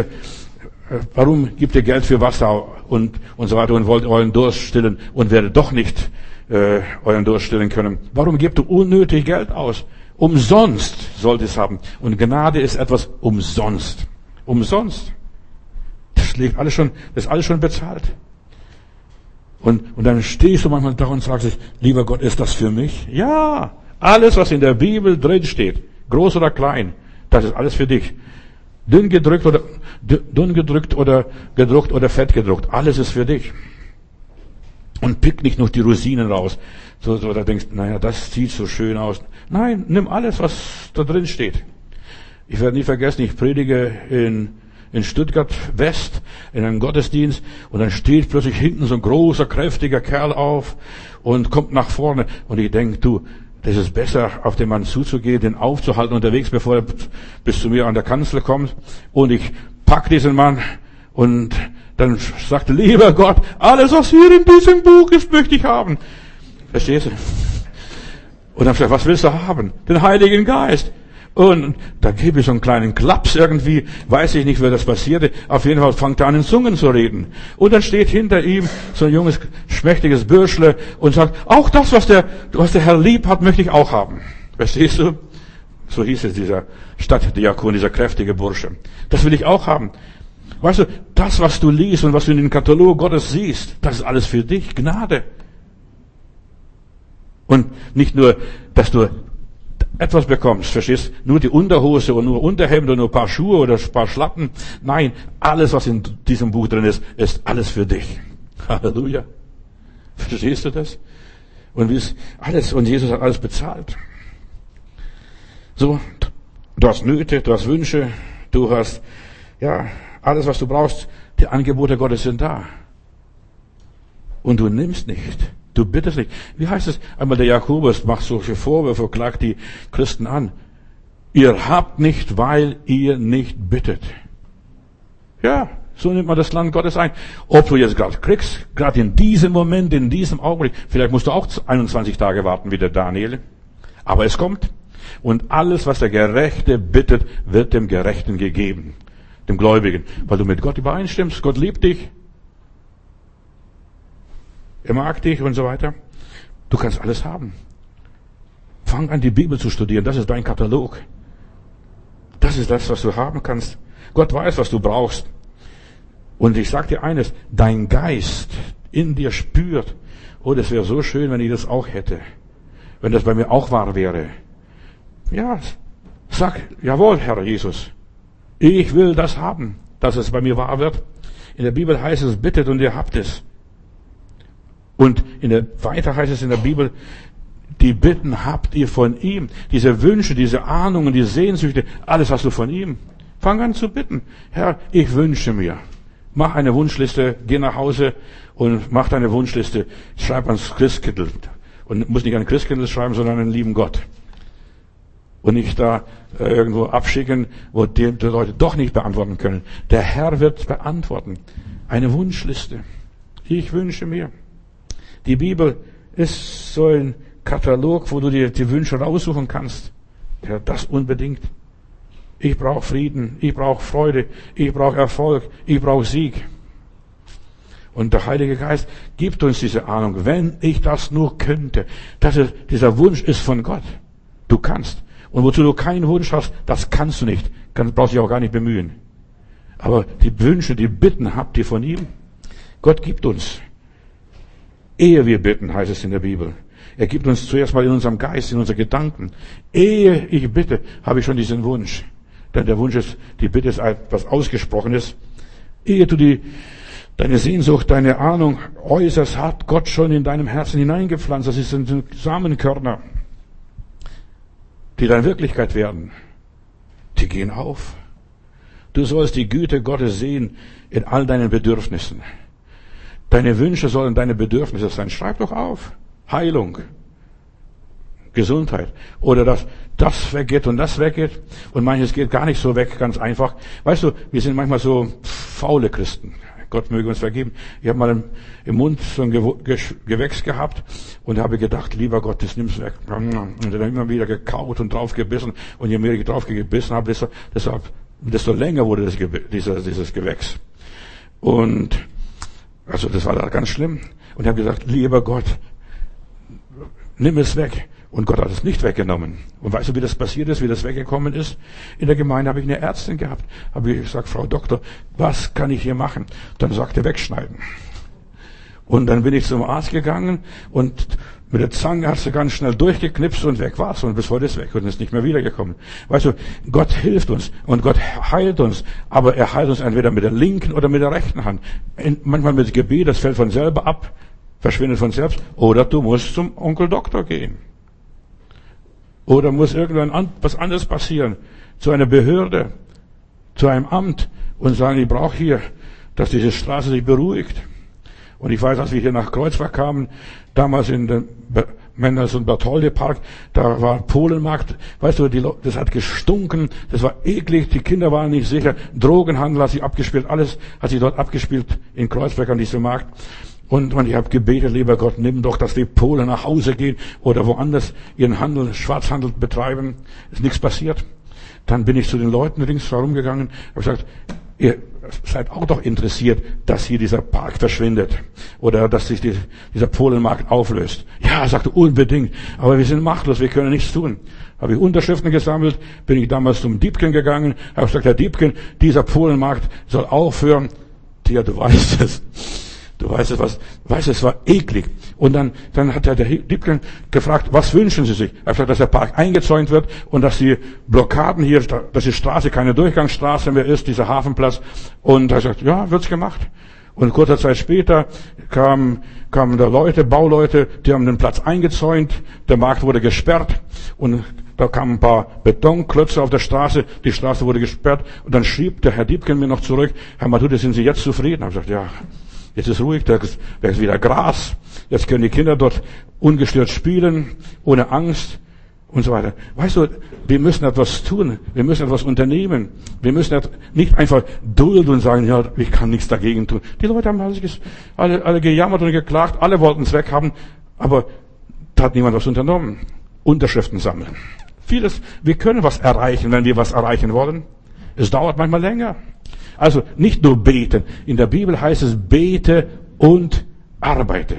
gebt ihr Geld für Wasser und so weiter und wollt euren Durst stillen und werdet doch nicht euren Durst stillen können? Warum gebt ihr unnötig Geld aus? Umsonst sollt ihr es haben. Und Gnade ist etwas umsonst. Umsonst. Das ist alles schon bezahlt. Und dann stehst du manchmal da und sagst, lieber Gott, ist das für mich? Ja, alles, was in der Bibel drin steht, groß oder klein, das ist alles für dich. Dünn gedrückt oder gedruckt oder fett gedruckt, alles ist für dich. Und pick nicht nur die Rosinen raus. So, da denkst, naja, das sieht so schön aus. Nein, nimm alles, was da drin steht. Ich werde nie vergessen, ich predige in Stuttgart West in einem Gottesdienst und dann steht plötzlich hinten so ein großer, kräftiger Kerl auf und kommt nach vorne. Und ich denke, du, das ist besser, auf den Mann zuzugehen, den aufzuhalten unterwegs, bevor er bis zu mir an der Kanzel kommt. Und ich pack diesen Mann und dann sagte, lieber Gott, alles, was hier in diesem Buch ist, möchte ich haben. Verstehst du? Und dann sagt, was willst du haben? Den Heiligen Geist. Und da gebe ich so einen kleinen Klaps irgendwie, weiß ich nicht, wer das passierte. Auf jeden Fall fängt er an, in Zungen zu reden. Und dann steht hinter ihm so ein junges, schmächtiges Bürschle und sagt, auch das, was der Herr lieb hat, möchte ich auch haben. Verstehst du? So hieß es dieser Stadtdiakon, dieser kräftige Bursche. Das will ich auch haben. Weißt du, das, was du liest und was du in den Katalog Gottes siehst, das ist alles für dich, Gnade. Und nicht nur, dass du etwas bekommst, verstehst? Nur die Unterhose und nur Unterhemd und nur ein paar Schuhe oder ein paar Schlappen. Nein, alles, was in diesem Buch drin ist, ist alles für dich. Halleluja. Verstehst du das? Und wie ist alles, und Jesus hat alles bezahlt. So, du hast Nöte, du hast Wünsche, du hast, ja, alles, was du brauchst, die Angebote Gottes sind da. Und du nimmst nicht. Du bittest nicht. Wie heißt es? Einmal der Jakobus macht solche Vorwürfe, klagt die Christen an. Ihr habt nicht, weil ihr nicht bittet. Ja, so nimmt man das Land Gottes ein. Ob du jetzt gerade kriegst, gerade in diesem Moment, in diesem Augenblick, vielleicht musst du auch 21 Tage warten wie der Daniel. Aber es kommt. Und alles, was der Gerechte bittet, wird dem Gerechten gegeben. Dem Gläubigen. Weil du mit Gott übereinstimmst. Gott liebt dich. Er mag dich und so weiter. Du kannst alles haben. Fang an, die Bibel zu studieren. Das ist dein Katalog. Das ist das, was du haben kannst. Gott weiß, was du brauchst. Und ich sag dir eines, dein Geist in dir spürt, oh, das wäre so schön, wenn ich das auch hätte. Wenn das bei mir auch wahr wäre. Ja, sag, jawohl, Herr Jesus. Ich will das haben, dass es bei mir wahr wird. In der Bibel heißt es, bittet und ihr habt es. Und weiter heißt es in der Bibel, die Bitten habt ihr von ihm. Diese Wünsche, diese Ahnungen, die Sehnsüchte, alles hast du von ihm. Fang an zu bitten. Herr, ich wünsche mir. Mach eine Wunschliste, geh nach Hause und mach deine Wunschliste. Schreib ans Christkindl. Und muss nicht an Christkindl schreiben, sondern an den lieben Gott. Und nicht da irgendwo abschicken, wo die Leute doch nicht beantworten können. Der Herr wird beantworten. Eine Wunschliste. Ich wünsche mir. Die Bibel ist so ein Katalog, wo du dir die Wünsche raussuchen kannst. Ja, das unbedingt. Ich brauche Frieden, ich brauche Freude, ich brauche Erfolg, ich brauche Sieg. Und der Heilige Geist gibt uns diese Ahnung, wenn ich das nur könnte. Dieser Wunsch ist von Gott. Du kannst. Und wozu du keinen Wunsch hast, das kannst du nicht. Brauchst dich auch gar nicht bemühen. Aber die Wünsche, die Bitten habt ihr von ihm. Gott gibt uns. Ehe wir bitten, heißt es in der Bibel. Er gibt uns zuerst mal in unserem Geist, in unseren Gedanken. Ehe ich bitte, habe ich schon diesen Wunsch. Denn der Wunsch ist, die Bitte ist etwas Ausgesprochenes. Ehe du deine Sehnsucht, deine Ahnung äußerst, hat Gott schon in deinem Herzen hineingepflanzt. Das sind Samenkörner, die dann Wirklichkeit werden. Die gehen auf. Du sollst die Güte Gottes sehen in all deinen Bedürfnissen. Deine Wünsche sollen deine Bedürfnisse sein. Schreib doch auf. Heilung. Gesundheit. Oder dass das weggeht und das weggeht. Und manches geht gar nicht so weg, ganz einfach. Weißt du, wir sind manchmal so faule Christen. Gott möge uns vergeben. Ich habe mal im Mund so ein Gewächs gehabt und habe gedacht, lieber Gott, das nimm's weg. Und dann immer wieder gekaut und drauf gebissen. Und je mehr ich drauf gebissen habe, desto länger wurde dieses Gewächs. Und also das war da ganz schlimm. Und ich habe gesagt, lieber Gott, nimm es weg. Und Gott hat es nicht weggenommen. Und weißt du, wie das passiert ist, wie das weggekommen ist? In der Gemeinde habe ich eine Ärztin gehabt. Habe ich gesagt, Frau Doktor, was kann ich hier machen? Dann sagte, wegschneiden. Und dann bin ich zum Arzt gegangen und mit der Zange hat sie ganz schnell durchgeknipst und weg war's. Und bis heute ist weg und ist nicht mehr wiedergekommen. Weißt du, Gott hilft uns und Gott heilt uns. Aber er heilt uns entweder mit der linken oder mit der rechten Hand. Manchmal mit Gebet, das fällt von selber ab. verschwindet von selbst. Oder du musst zum Onkel Doktor gehen. Oder muss was anderes passieren. Zu einer Behörde, zu einem Amt und sagen, ich brauche hier, dass diese Straße sich beruhigt. Und ich weiß, als wir hier nach Kreuzberg kamen, damals in den Menders- und Bertholdi-Park, da war Polenmarkt, weißt du, das hat gestunken, das war eklig, die Kinder waren nicht sicher, Drogenhandel hat sich abgespielt, alles hat sich dort abgespielt in Kreuzberg an diesem Markt. Und ich habe gebetet, lieber Gott, nimm doch, dass die Polen nach Hause gehen oder woanders ihren Handel, Schwarzhandel betreiben. Ist nichts passiert. Dann bin ich zu den Leuten ringsherum gegangen, habe gesagt, ihr seid auch doch interessiert, dass hier dieser Park verschwindet oder dass sich dieser Polenmarkt auflöst. Ja, er sagte, unbedingt, aber wir sind machtlos, wir können nichts tun. Habe ich Unterschriften gesammelt, bin ich damals zum Diebken gegangen, habe gesagt, Herr Diebken, dieser Polenmarkt soll aufhören. Tja, du weißt es. Du weißt es war eklig. Und dann hat der Diebken gefragt, was wünschen Sie sich? Er hat gesagt, dass der Park eingezäunt wird und dass die Blockaden hier, dass die Straße keine Durchgangsstraße mehr ist, dieser Hafenplatz. Und er hat gesagt, ja, wird's gemacht. Und kurze Zeit später kamen da Bauleute, die haben den Platz eingezäunt, der Markt wurde gesperrt und da kamen ein paar Betonklötze auf der Straße, die Straße wurde gesperrt und dann schrieb der Herr Diebken mir noch zurück, Herr Matute, sind Sie jetzt zufrieden? Ich habe gesagt, ja. Jetzt ist ruhig, da ist wieder Gras. Jetzt können die Kinder dort ungestört spielen, ohne Angst und so weiter. Weißt du, wir müssen etwas tun. Wir müssen etwas unternehmen. Wir müssen nicht einfach dulden und sagen, ja, ich kann nichts dagegen tun. Die Leute haben alle gejammert und geklagt. Alle wollten es weghaben. Aber da hat niemand was unternommen. Unterschriften sammeln. Vieles, wir können was erreichen, wenn wir was erreichen wollen. Es dauert manchmal länger. Also nicht nur beten. In der Bibel heißt es, bete und arbeite.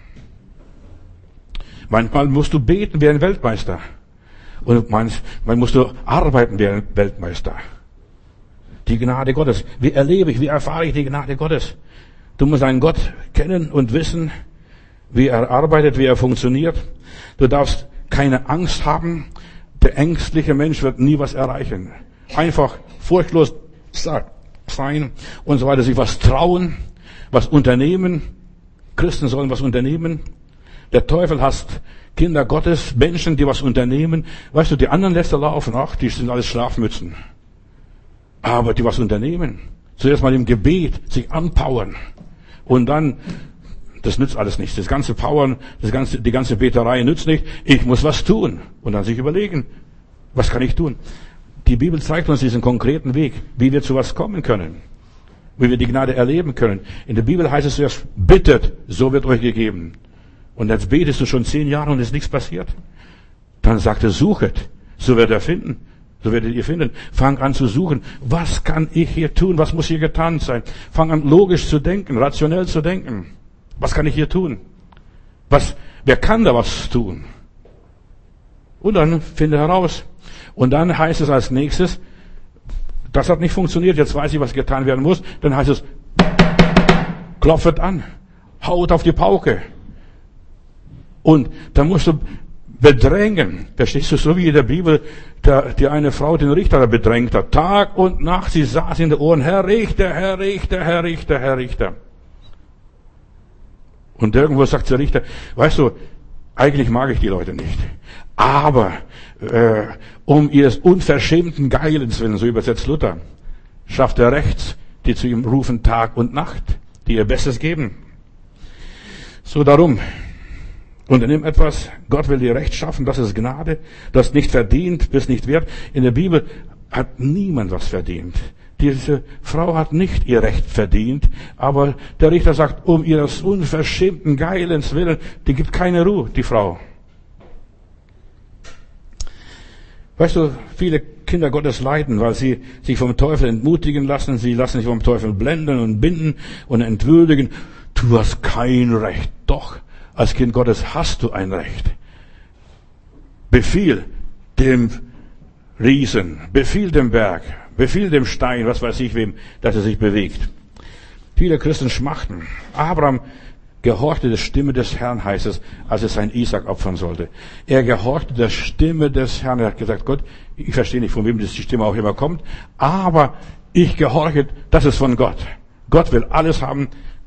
Manchmal musst du beten wie ein Weltmeister. Und manchmal musst du arbeiten wie ein Weltmeister. Die Gnade Gottes. Wie erfahre ich die Gnade Gottes? Du musst einen Gott kennen und wissen, wie er arbeitet, wie er funktioniert. Du darfst keine Angst haben. Der ängstliche Mensch wird nie was erreichen. Einfach furchtlos sein und so weiter, sich was trauen, was unternehmen. Christen sollen was unternehmen. Der Teufel hasst Kinder Gottes, Menschen, die was unternehmen. Weißt du, die anderen lässt er laufen. Ach, die sind alles Schlafmützen. Aber die was unternehmen. Zuerst mal im Gebet sich anpowern. Und dann, das nützt alles nichts. Das ganze Powern, die ganze Beterei nützt nicht. Ich muss was tun. Und dann sich überlegen, was kann ich tun? Die Bibel zeigt uns diesen konkreten Weg, wie wir zu was kommen können, wie wir die Gnade erleben können. In der Bibel heißt es zuerst, bittet, so wird euch gegeben. Und jetzt betest du schon 10 Jahre und ist nichts passiert. Dann sagt er, suchet, so werdet ihr finden. So werdet ihr finden. Fang an zu suchen. Was kann ich hier tun? Was muss hier getan sein? Fang an, logisch zu denken, rationell zu denken. Was kann ich hier tun? Wer kann da was tun? Und dann finde heraus. Und dann heißt es als nächstes, das hat nicht funktioniert, jetzt weiß ich, was getan werden muss. Dann heißt es, klopft an, haut auf die Pauke. Und dann musst du bedrängen. Verstehst du, so wie in der Bibel die eine Frau den Richter bedrängt hat. Tag und Nacht, sie saß in den Ohren, Herr Richter, Herr Richter, Herr Richter, Herr Richter. Und irgendwo sagt der Richter, weißt du, eigentlich mag ich die Leute nicht. Aber um ihres unverschämten Geilens willen, so übersetzt Luther, schafft er Rechts, die zu ihm rufen Tag und Nacht, die ihr Bestes geben. So darum, unternimm etwas, Gott will dir Recht schaffen, das ist Gnade, du hast nicht verdient, bist nicht wert. In der Bibel hat niemand was verdient. Diese Frau hat nicht ihr Recht verdient, aber der Richter sagt, um ihres unverschämten Geilens willen, die gibt keine Ruhe, die Frau. Weißt du, viele Kinder Gottes leiden, weil sie sich vom Teufel entmutigen lassen, sie lassen sich vom Teufel blenden und binden und entwürdigen. Du hast kein Recht. Doch, als Kind Gottes hast du ein Recht. Befiehl dem Riesen, befiehl dem Berg, befiehl dem Stein, was weiß ich wem, dass er sich bewegt. Viele Christen schmachten. Abraham gehorchte der Stimme des Herrn, heißt es, als er sein Isaak opfern sollte. Er gehorchte der Stimme des Herrn. Er hat gesagt, Gott, ich verstehe nicht, von wem die Stimme auch immer kommt, aber ich gehorche, das ist von Gott. Gott will alles haben.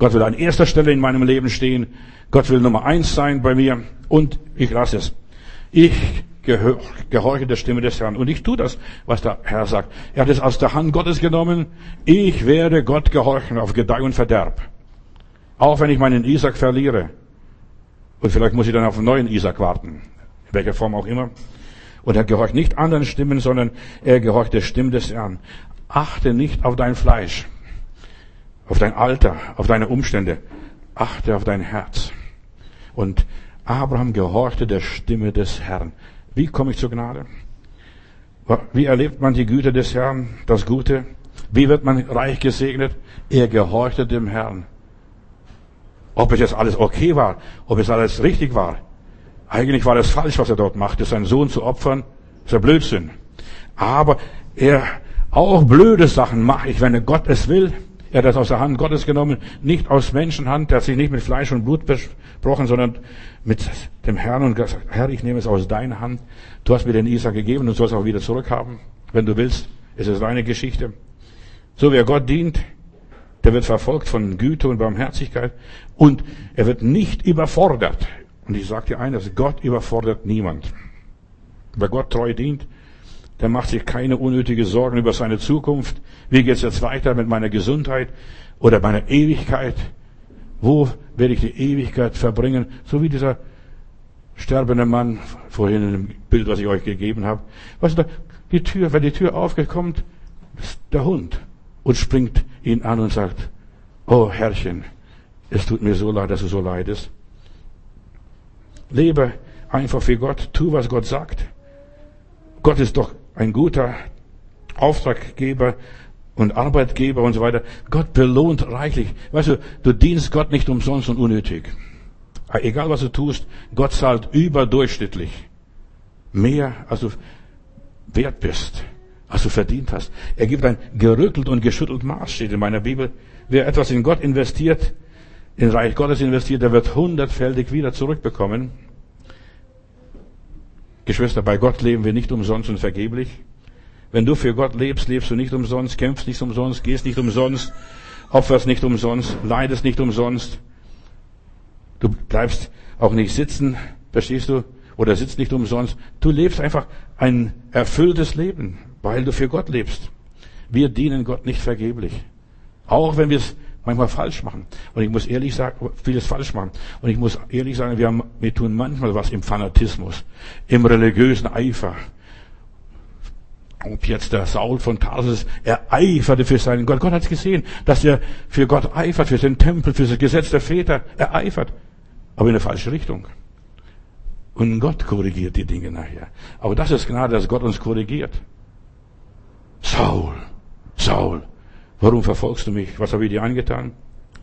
Gott will an erster Stelle in meinem Leben stehen. Gott will Nummer 1 sein bei mir. Und ich lasse es. Ich gehorche der Stimme des Herrn. Und ich tue das, was der Herr sagt. Er hat es aus der Hand Gottes genommen. Ich werde Gott gehorchen auf Gedeih und Verderb. Auch wenn ich meinen Isaac verliere. Und vielleicht muss ich dann auf einen neuen Isaac warten. In welcher Form auch immer. Und er gehorcht nicht anderen Stimmen, sondern er gehorcht der Stimme des Herrn. Achte nicht auf dein Fleisch, auf dein Alter, auf deine Umstände. Achte auf dein Herz. Und Abraham gehorchte der Stimme des Herrn. Wie komme ich zur Gnade? Wie erlebt man die Güte des Herrn, das Gute? Wie wird man reich gesegnet? Er gehorchte dem Herrn. Ob es jetzt alles okay war, ob es alles richtig war. Eigentlich war es falsch, was er dort machte, seinen Sohn zu opfern. Das ist ja Blödsinn. Aber auch blöde Sachen mache ich, wenn Gott es will. Er hat das aus der Hand Gottes genommen, nicht aus Menschenhand. Er hat sich nicht mit Fleisch und Blut besprochen, sondern mit dem Herrn und gesagt, Herr, ich nehme es aus deiner Hand. Du hast mir den Isaac gegeben und sollst auch wieder zurückhaben. Wenn du willst, ist es deine Geschichte. So wer Gott dient, der wird verfolgt von Güte und Barmherzigkeit und er wird nicht überfordert. Und ich sage dir eines, Gott überfordert niemand. Wer Gott treu dient, der macht sich keine unnötige Sorgen über seine Zukunft. Wie geht's jetzt weiter mit meiner Gesundheit oder meiner Ewigkeit? Wo werde ich die Ewigkeit verbringen? So wie dieser sterbende Mann vorhin in dem Bild, was ich euch gegeben habe. Weißt du, wenn die Tür aufgeht, kommt der Hund und springt ihn an und sagt, oh Herrchen, es tut mir so leid, dass du so leidest. Lebe einfach für Gott, tu, was Gott sagt. Gott ist doch ein guter Auftraggeber und Arbeitgeber und so weiter. Gott belohnt reichlich. Weißt du, du dienst Gott nicht umsonst und unnötig. Egal was du tust, Gott zahlt überdurchschnittlich mehr, als du wert bist, als du verdient hast. Er gibt ein gerüttelt und geschüttelt Maß, steht in meiner Bibel. Wer etwas in Gott investiert, in Reich Gottes investiert, der wird 100-fältig wieder zurückbekommen. Geschwister, bei Gott leben wir nicht umsonst und vergeblich. Wenn du für Gott lebst, lebst du nicht umsonst, kämpfst nicht umsonst, gehst nicht umsonst, opferst nicht umsonst, leidest nicht umsonst. Du bleibst auch nicht sitzen, verstehst du? Oder sitzt nicht umsonst. Du lebst einfach ein erfülltes Leben, weil du für Gott lebst. Wir dienen Gott nicht vergeblich. Auch wenn wir es manchmal falsch machen. Und ich muss ehrlich sagen, vieles falsch machen. Und ich muss ehrlich sagen, wir tun manchmal was im Fanatismus, im religiösen Eifer. Ob jetzt der Saul von Tarsus, er eiferte für seinen Gott. Gott hat es gesehen, dass er für Gott eifert, für den Tempel, für das Gesetz der Väter. Er eifert. Aber in eine falsche Richtung. Und Gott korrigiert die Dinge nachher. Aber das ist Gnade, dass Gott uns korrigiert. Saul, warum verfolgst du mich? Was habe ich dir angetan?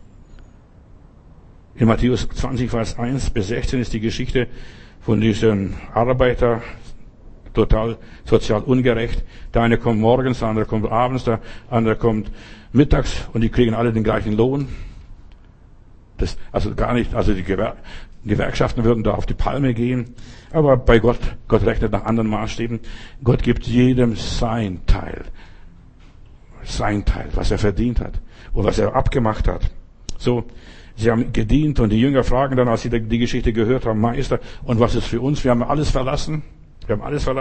In Matthäus 20, Vers 1 bis 16 ist die Geschichte von diesem Arbeiter, total sozial ungerecht. Der eine kommt morgens, der andere kommt abends, der andere kommt mittags und die kriegen alle den gleichen Lohn. Die Gewerkschaften würden da auf die Palme gehen. Aber bei Gott rechnet nach anderen Maßstäben. Gott gibt jedem sein Teil, was er verdient hat und was er abgemacht hat. So, sie haben gedient und die Jünger fragen dann, als sie die Geschichte gehört haben, Meister, und was ist für uns? Wir haben alles verlassen. Wir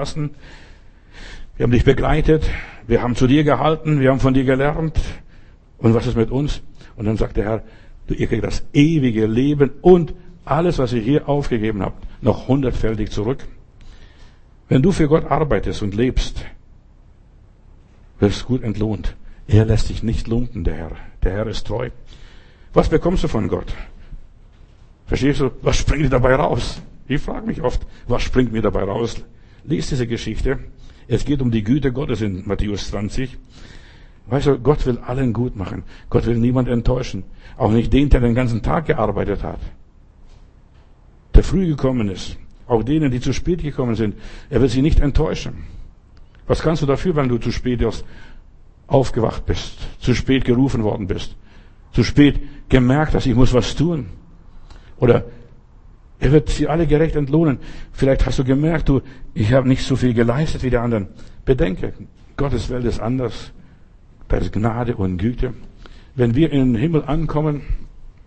haben dich begleitet. Wir haben zu dir gehalten. Wir haben von dir gelernt. Und was ist mit uns? Und dann sagt der Herr, ihr kriegt das ewige Leben und alles, was ihr hier aufgegeben habt, noch 100-fältig zurück. Wenn du für Gott arbeitest und lebst, wirst du gut entlohnt. Er lässt dich nicht lumpen, der Herr. Der Herr ist treu. Was bekommst du von Gott? Verstehst du? Was springt dir dabei raus? Ich frage mich oft, was springt mir dabei raus? Lies diese Geschichte. Es geht um die Güte Gottes in Matthäus 20. Weißt du, Gott will allen gut machen. Gott will niemand enttäuschen. Auch nicht den, der den ganzen Tag gearbeitet hat. Der früh gekommen ist. Auch denen, die zu spät gekommen sind. Er will sie nicht enttäuschen. Was kannst du dafür, wenn du zu spät aufgewacht bist? Zu spät gerufen worden bist? Zu spät gemerkt hast, ich muss was tun? Oder er wird sie alle gerecht entlohnen. Vielleicht hast du gemerkt, ich habe nicht so viel geleistet wie die anderen. Bedenke, Gottes Welt ist anders. Da ist Gnade und Güte. Wenn wir in den Himmel ankommen,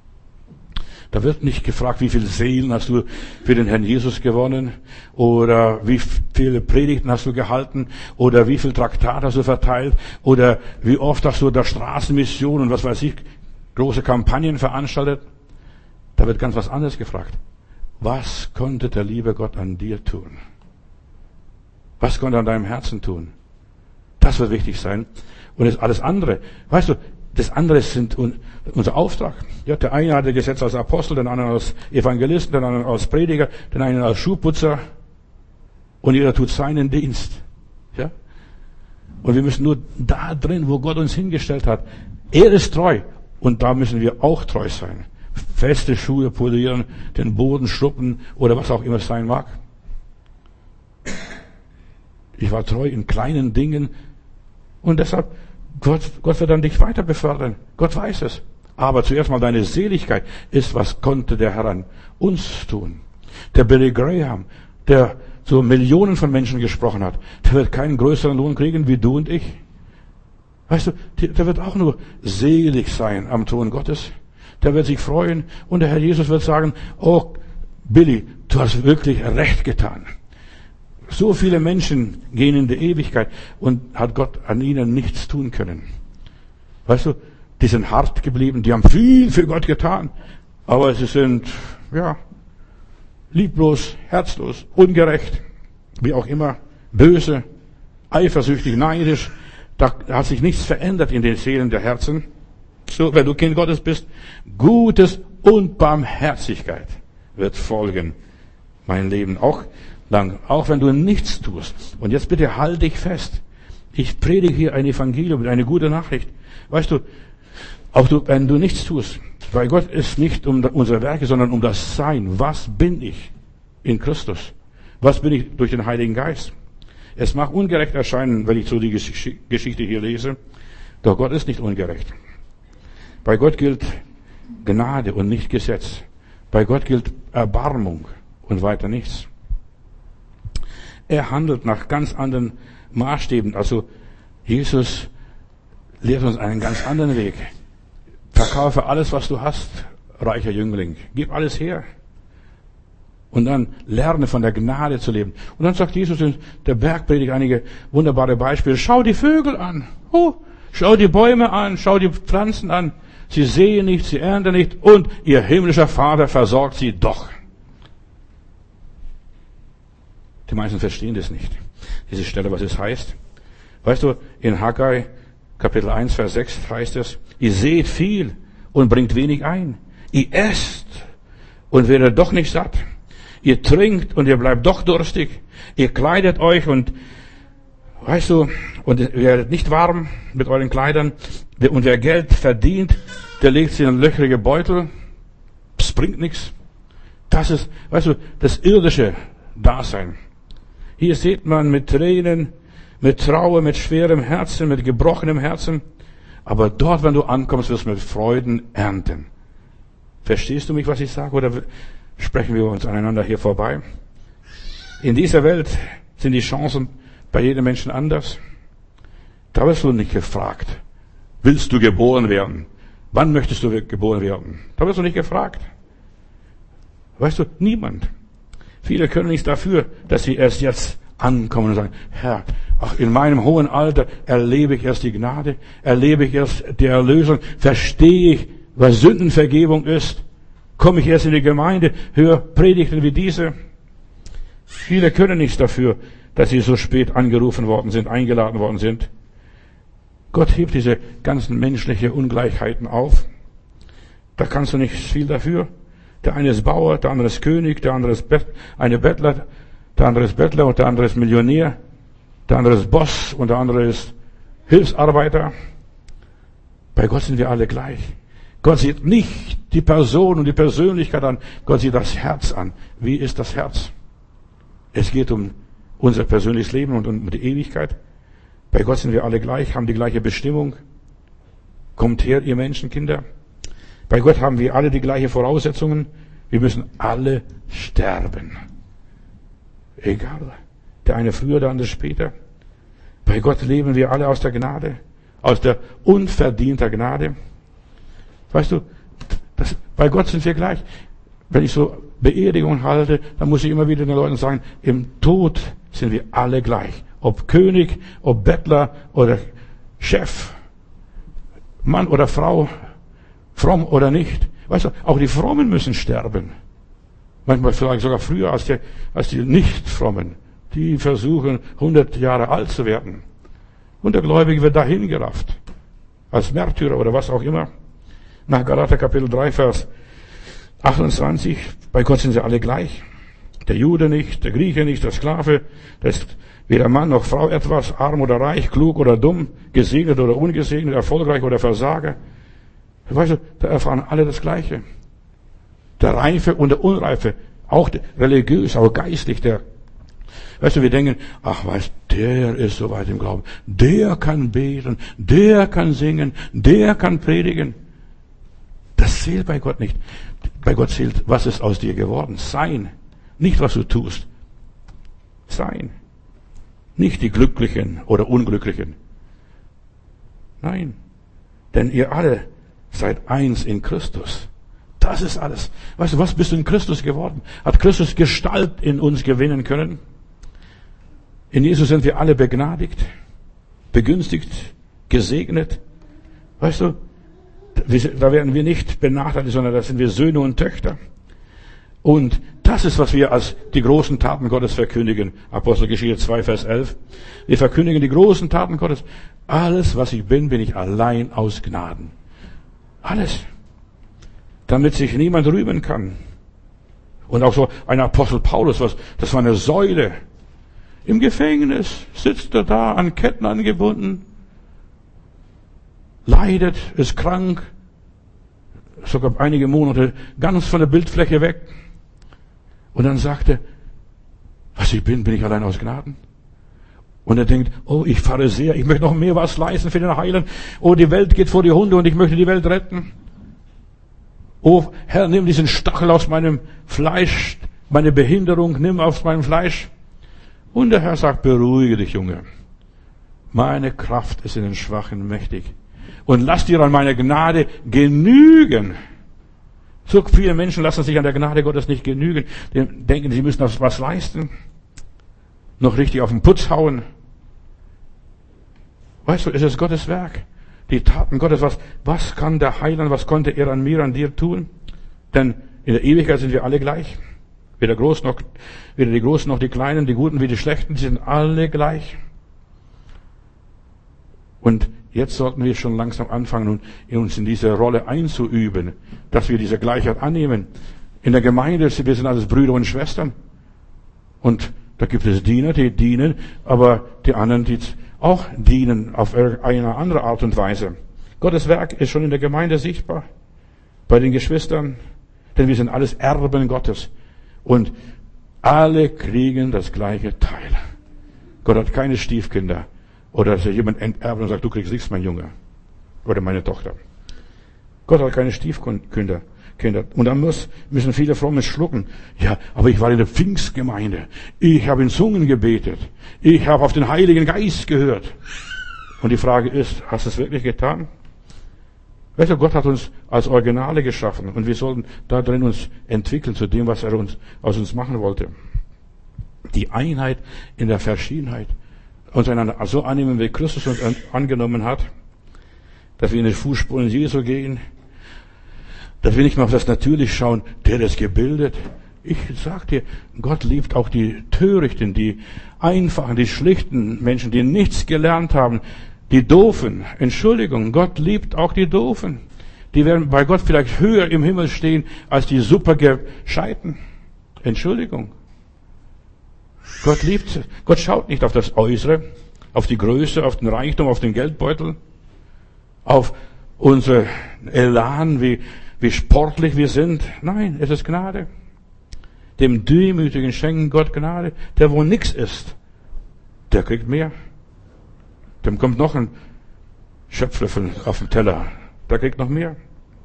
Da wird nicht gefragt, wie viele Seelen hast du für den Herrn Jesus gewonnen oder wie viele Predigten hast du gehalten oder wie viel Traktat hast du verteilt oder wie oft hast du der Straßenmission und was weiß ich, große Kampagnen veranstaltet. Da wird ganz was anderes gefragt. Was konnte der liebe Gott an dir tun? Was konnte er an deinem Herzen tun? Das wird wichtig sein. Und das alles andere, weißt du, das andere sind unser Auftrag. Ja, der eine hat das Gesetz als Apostel, den anderen als Evangelisten, den anderen als Prediger, den einen als Schuhputzer. Und jeder tut seinen Dienst. Ja? Und wir müssen nur da drin, wo Gott uns hingestellt hat. Er ist treu. Und da müssen wir auch treu sein. Feste Schuhe polieren, den Boden schruppen oder was auch immer es sein mag. Ich war treu in kleinen Dingen. Und deshalb, Gott wird dann dich weiter befördern. Gott weiß es. Aber zuerst mal deine Seligkeit ist, was konnte der Herr an uns tun. Der Billy Graham, der zu Millionen von Menschen gesprochen hat, der wird keinen größeren Lohn kriegen wie du und ich. Weißt du, der wird auch nur selig sein am Thron Gottes. Der wird sich freuen und der Herr Jesus wird sagen, oh Billy, du hast wirklich recht getan. So viele Menschen gehen in die Ewigkeit und hat Gott an ihnen nichts tun können. Weißt du, die sind hart geblieben, die haben viel für Gott getan, aber sie sind, ja, lieblos, herzlos, ungerecht, wie auch immer, böse, eifersüchtig, neidisch. Da hat sich nichts verändert in den Seelen der Herzen. So, wenn du Kind Gottes bist, Gutes und Barmherzigkeit wird folgen. Mein Leben auch lang, auch wenn du nichts tust. Und jetzt bitte halt dich fest. Ich predige hier ein Evangelium, eine gute Nachricht. Weißt du, auch wenn du nichts tust, weil Gott ist nicht um unsere Werke, sondern um das Sein. Was bin ich in Christus? Was bin ich durch den Heiligen Geist? Es mag ungerecht erscheinen, wenn ich so die Geschichte hier lese, doch Gott ist nicht ungerecht. Bei Gott gilt Gnade und nicht Gesetz. Bei Gott gilt Erbarmung und weiter nichts. Er handelt nach ganz anderen Maßstäben. Also Jesus lehrt uns einen ganz anderen Weg. Verkaufe alles, was du hast, reicher Jüngling. Gib alles her. Und dann lerne von der Gnade zu leben. Und dann sagt Jesus in der Bergpredigt einige wunderbare Beispiele. Schau die Vögel an. Oh, schau die Bäume an. Schau die Pflanzen an. Sie säen nicht, sie ernten nicht. Und ihr himmlischer Vater versorgt sie doch. Die meisten verstehen das nicht. Diese Stelle, was es heißt. Weißt du, in Haggai, Kapitel 1, Vers 6 heißt es, ihr seht viel und bringt wenig ein. Ihr esst und werdet doch nicht satt. Ihr trinkt und ihr bleibt doch durstig. Ihr kleidet euch und, weißt du, und ihr werdet nicht warm mit euren Kleidern. Und wer Geld verdient, der legt sie in löchrige Beutel. Es bringt nichts. Das ist, weißt du, das irdische Dasein. Hier sieht man mit Tränen, mit Trauer, mit schwerem Herzen, mit gebrochenem Herzen. Aber dort, wenn du ankommst, wirst du mit Freuden ernten. Verstehst du mich, was ich sage? Oder sprechen wir uns aneinander hier vorbei? In dieser Welt sind die Chancen bei jedem Menschen anders. Da wirst du nicht gefragt. Willst du geboren werden? Wann möchtest du geboren werden? Da wirst du nicht gefragt. Weißt du, niemand. Viele können nichts dafür, dass sie erst jetzt ankommen und sagen, Herr, ach, in meinem hohen Alter erlebe ich erst die Gnade, erlebe ich erst die Erlösung, verstehe ich, was Sündenvergebung ist, komme ich erst in die Gemeinde, höre Predigten wie diese. Viele können nichts dafür, dass sie so spät angerufen worden sind, eingeladen worden sind. Gott hebt diese ganzen menschlichen Ungleichheiten auf. Da kannst du nicht viel dafür. Der eine ist Bauer, der andere ist König, der andere ist Bettler, der andere ist Bettler und der andere ist Millionär, der andere ist Boss und der andere ist Hilfsarbeiter. Bei Gott sind wir alle gleich. Gott sieht nicht die Person und die Persönlichkeit an, Gott sieht das Herz an. Wie ist das Herz? Es geht um unser persönliches Leben und um die Ewigkeit. Bei Gott sind wir alle gleich, haben die gleiche Bestimmung. Kommt her, ihr Menschenkinder. Bei Gott haben wir alle die gleichen Voraussetzungen. Wir müssen alle sterben. Egal. Der eine früher, der andere später. Bei Gott leben wir alle aus der Gnade. Aus der unverdienten Gnade. Weißt du, Bei Gott sind wir gleich. Wenn ich so Beerdigungen halte, dann muss ich immer wieder den Leuten sagen, im Tod sind wir alle gleich. Ob König, ob Bettler oder Chef, Mann oder Frau, fromm oder nicht. Weißt du, auch die Frommen müssen sterben. Manchmal vielleicht sogar früher als die Nicht-Frommen. Die versuchen, 100 Jahre alt zu werden. Und der Gläubige wird dahin gerafft. Als Märtyrer oder was auch immer. Nach Galater Kapitel 3, Vers 28. Bei Gott sind sie alle gleich. Der Jude nicht, der Grieche nicht, der Sklave. Da ist weder Mann noch Frau etwas, arm oder reich, klug oder dumm, gesegnet oder ungesegnet, erfolgreich oder Versager. Weißt du, da erfahren alle das Gleiche. Der Reife und der Unreife, auch religiös, auch geistlich, weißt du, wir denken, ach, weißt, der ist so weit im Glauben, der kann beten, der kann singen, der kann predigen. Das zählt bei Gott nicht. Bei Gott zählt, was ist aus dir geworden? Sein. Nicht, was du tust. Sein. Nicht die Glücklichen oder Unglücklichen. Nein. Denn ihr alle seid eins in Christus. Das ist alles. Weißt du, was bist du in Christus geworden? Hat Christus Gestalt in uns gewinnen können? In Jesus sind wir alle begnadigt, begünstigt, gesegnet. Weißt du, da werden wir nicht benachteiligt, sondern da sind wir Söhne und Töchter. Und das ist, was wir als die großen Taten Gottes verkündigen. Apostelgeschichte 2, Vers 11. Wir verkündigen die großen Taten Gottes. Alles, was ich bin ich allein aus Gnaden. Alles. Damit sich niemand rühmen kann. Und auch so ein Apostel Paulus, das war eine Säule. Im Gefängnis sitzt er da, an Ketten angebunden, leidet, ist krank, sogar einige Monate ganz von der Bildfläche weg. Und dann sagte, was ich bin ich allein aus Gnaden. Und er denkt, oh, ich Pharisäer, ich möchte noch mehr was leisten für den Heiland. Oh, die Welt geht vor die Hunde und ich möchte die Welt retten. Oh, Herr, nimm diesen Stachel aus meinem Fleisch, meine Behinderung, nimm aus meinem Fleisch. Und der Herr sagt, beruhige dich, Junge. Meine Kraft ist in den Schwachen mächtig. Und lass dir an meiner Gnade genügen. So viele Menschen lassen sich an der Gnade Gottes nicht genügen. Die denken, sie müssen was leisten. Noch richtig auf den Putz hauen. Weißt du, es ist Gottes Werk. Die Taten Gottes, was kann der Heiland, was konnte er an mir, an dir tun? Denn in der Ewigkeit sind wir alle gleich. Weder die Großen noch die Kleinen, die Guten wie die Schlechten, die sind alle gleich. Und jetzt sollten wir schon langsam anfangen, uns in diese Rolle einzuüben, dass wir diese Gleichheit annehmen. In der Gemeinde, wir sind alles Brüder und Schwestern. Und da gibt es Diener, die dienen, aber die anderen, die auch dienen auf eine andere Art und Weise. Gottes Werk ist schon in der Gemeinde sichtbar. Bei den Geschwistern, denn wir sind alles Erben Gottes. Und alle kriegen das gleiche Teil. Gott hat keine Stiefkinder. Oder dass jemand enterbt und sagt, du kriegst nichts, mein Junge. Oder meine Tochter. Gott hat keine Stiefkinder. Und dann müssen viele Fromme schlucken. Ja, aber ich war in der Pfingstgemeinde. Ich habe in Zungen gebetet. Ich habe auf den Heiligen Geist gehört. Und die Frage ist, hast du es wirklich getan? Weißt du, Gott hat uns als Originale geschaffen und wir sollten da drin uns entwickeln zu dem, was er aus uns machen wollte. Die Einheit in der Verschiedenheit. Uns einander so annehmen, wie Christus uns angenommen hat, dass wir in die Fußspuren Jesu gehen, dass wir nicht mehr auf das Natürlich schauen, der ist gebildet. Ich sag dir, Gott liebt auch die Törichten, die Einfachen, die schlichten Menschen, die nichts gelernt haben, die Doofen. Entschuldigung, Gott liebt auch die Doofen. Die werden bei Gott vielleicht höher im Himmel stehen als die Supergescheiten. Entschuldigung. Gott liebt sie. Gott schaut nicht auf das Äußere, auf die Größe, auf den Reichtum, auf den Geldbeutel, auf unser Elan, wie sportlich wir sind. Nein, es ist Gnade. Dem Demütigen schenken Gott Gnade. Der, wo nichts ist, der kriegt mehr. Dem kommt noch ein Schöpflöffel auf den Teller. Der kriegt noch mehr.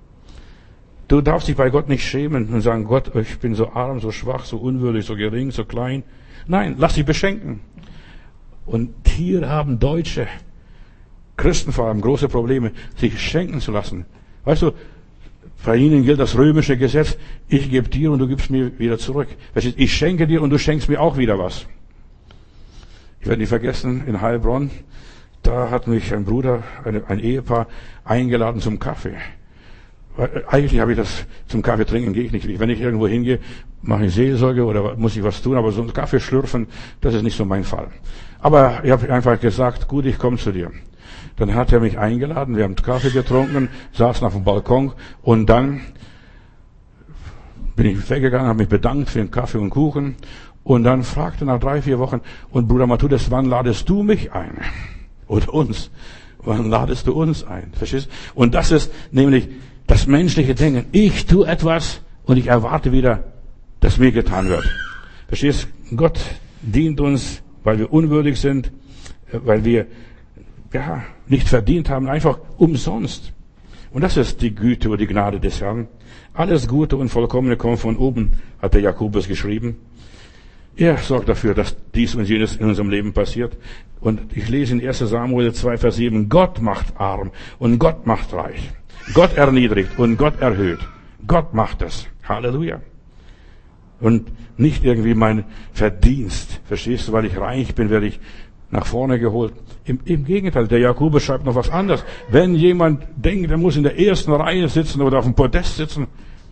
Du darfst dich bei Gott nicht schämen und sagen, Gott, ich bin so arm, so schwach, so unwürdig, so gering, so klein. Nein, lass dich beschenken. Und hier haben Deutsche, Christen vor allem, große Probleme, sich schenken zu lassen. Weißt du, Bei ihnen gilt das römische Gesetz, ich gebe dir und du gibst mir wieder zurück. Ich schenke dir und du schenkst mir auch wieder was. Ich werde nicht vergessen, in Heilbronn, da hat mich ein Bruder, ein Ehepaar eingeladen zum Kaffee. Eigentlich habe ich das zum Kaffee trinken, gehe ich nicht. Wenn ich irgendwo hingehe, mache ich Seelsorge oder muss ich was tun, aber so einen Kaffee schlürfen, das ist nicht so mein Fall. Aber ich habe einfach gesagt, gut, ich komme zu dir. Dann hat er mich eingeladen, wir haben Kaffee getrunken, saßen auf dem Balkon und dann bin ich weggegangen, habe mich bedankt für den Kaffee und Kuchen und dann fragte nach 3-4 Wochen, und Bruder Matthäus, wann ladest du mich ein? Oder uns? Wann ladest du uns ein? Verstehst? Und das ist nämlich das menschliche Denken. Ich tue etwas und ich erwarte wieder, dass mir getan wird. Verstehst? Gott dient uns, weil wir unwürdig sind, weil wir nicht verdient haben, einfach umsonst. Und das ist die Güte oder die Gnade des Herrn. Alles Gute und Vollkommene kommt von oben, hat der Jakobus geschrieben. Er sorgt dafür, dass dies und jenes in unserem Leben passiert. Und ich lese in 1 Samuel 2, Vers 7, Gott macht arm und Gott macht reich. Gott erniedrigt und Gott erhöht. Gott macht es. Halleluja. Und nicht irgendwie mein Verdienst. Verstehst du, weil ich reich bin, werde ich nach vorne geholt. Im Gegenteil, der Jakobus schreibt noch was anderes. Wenn jemand denkt, er muss in der ersten Reihe sitzen oder auf dem Podest sitzen,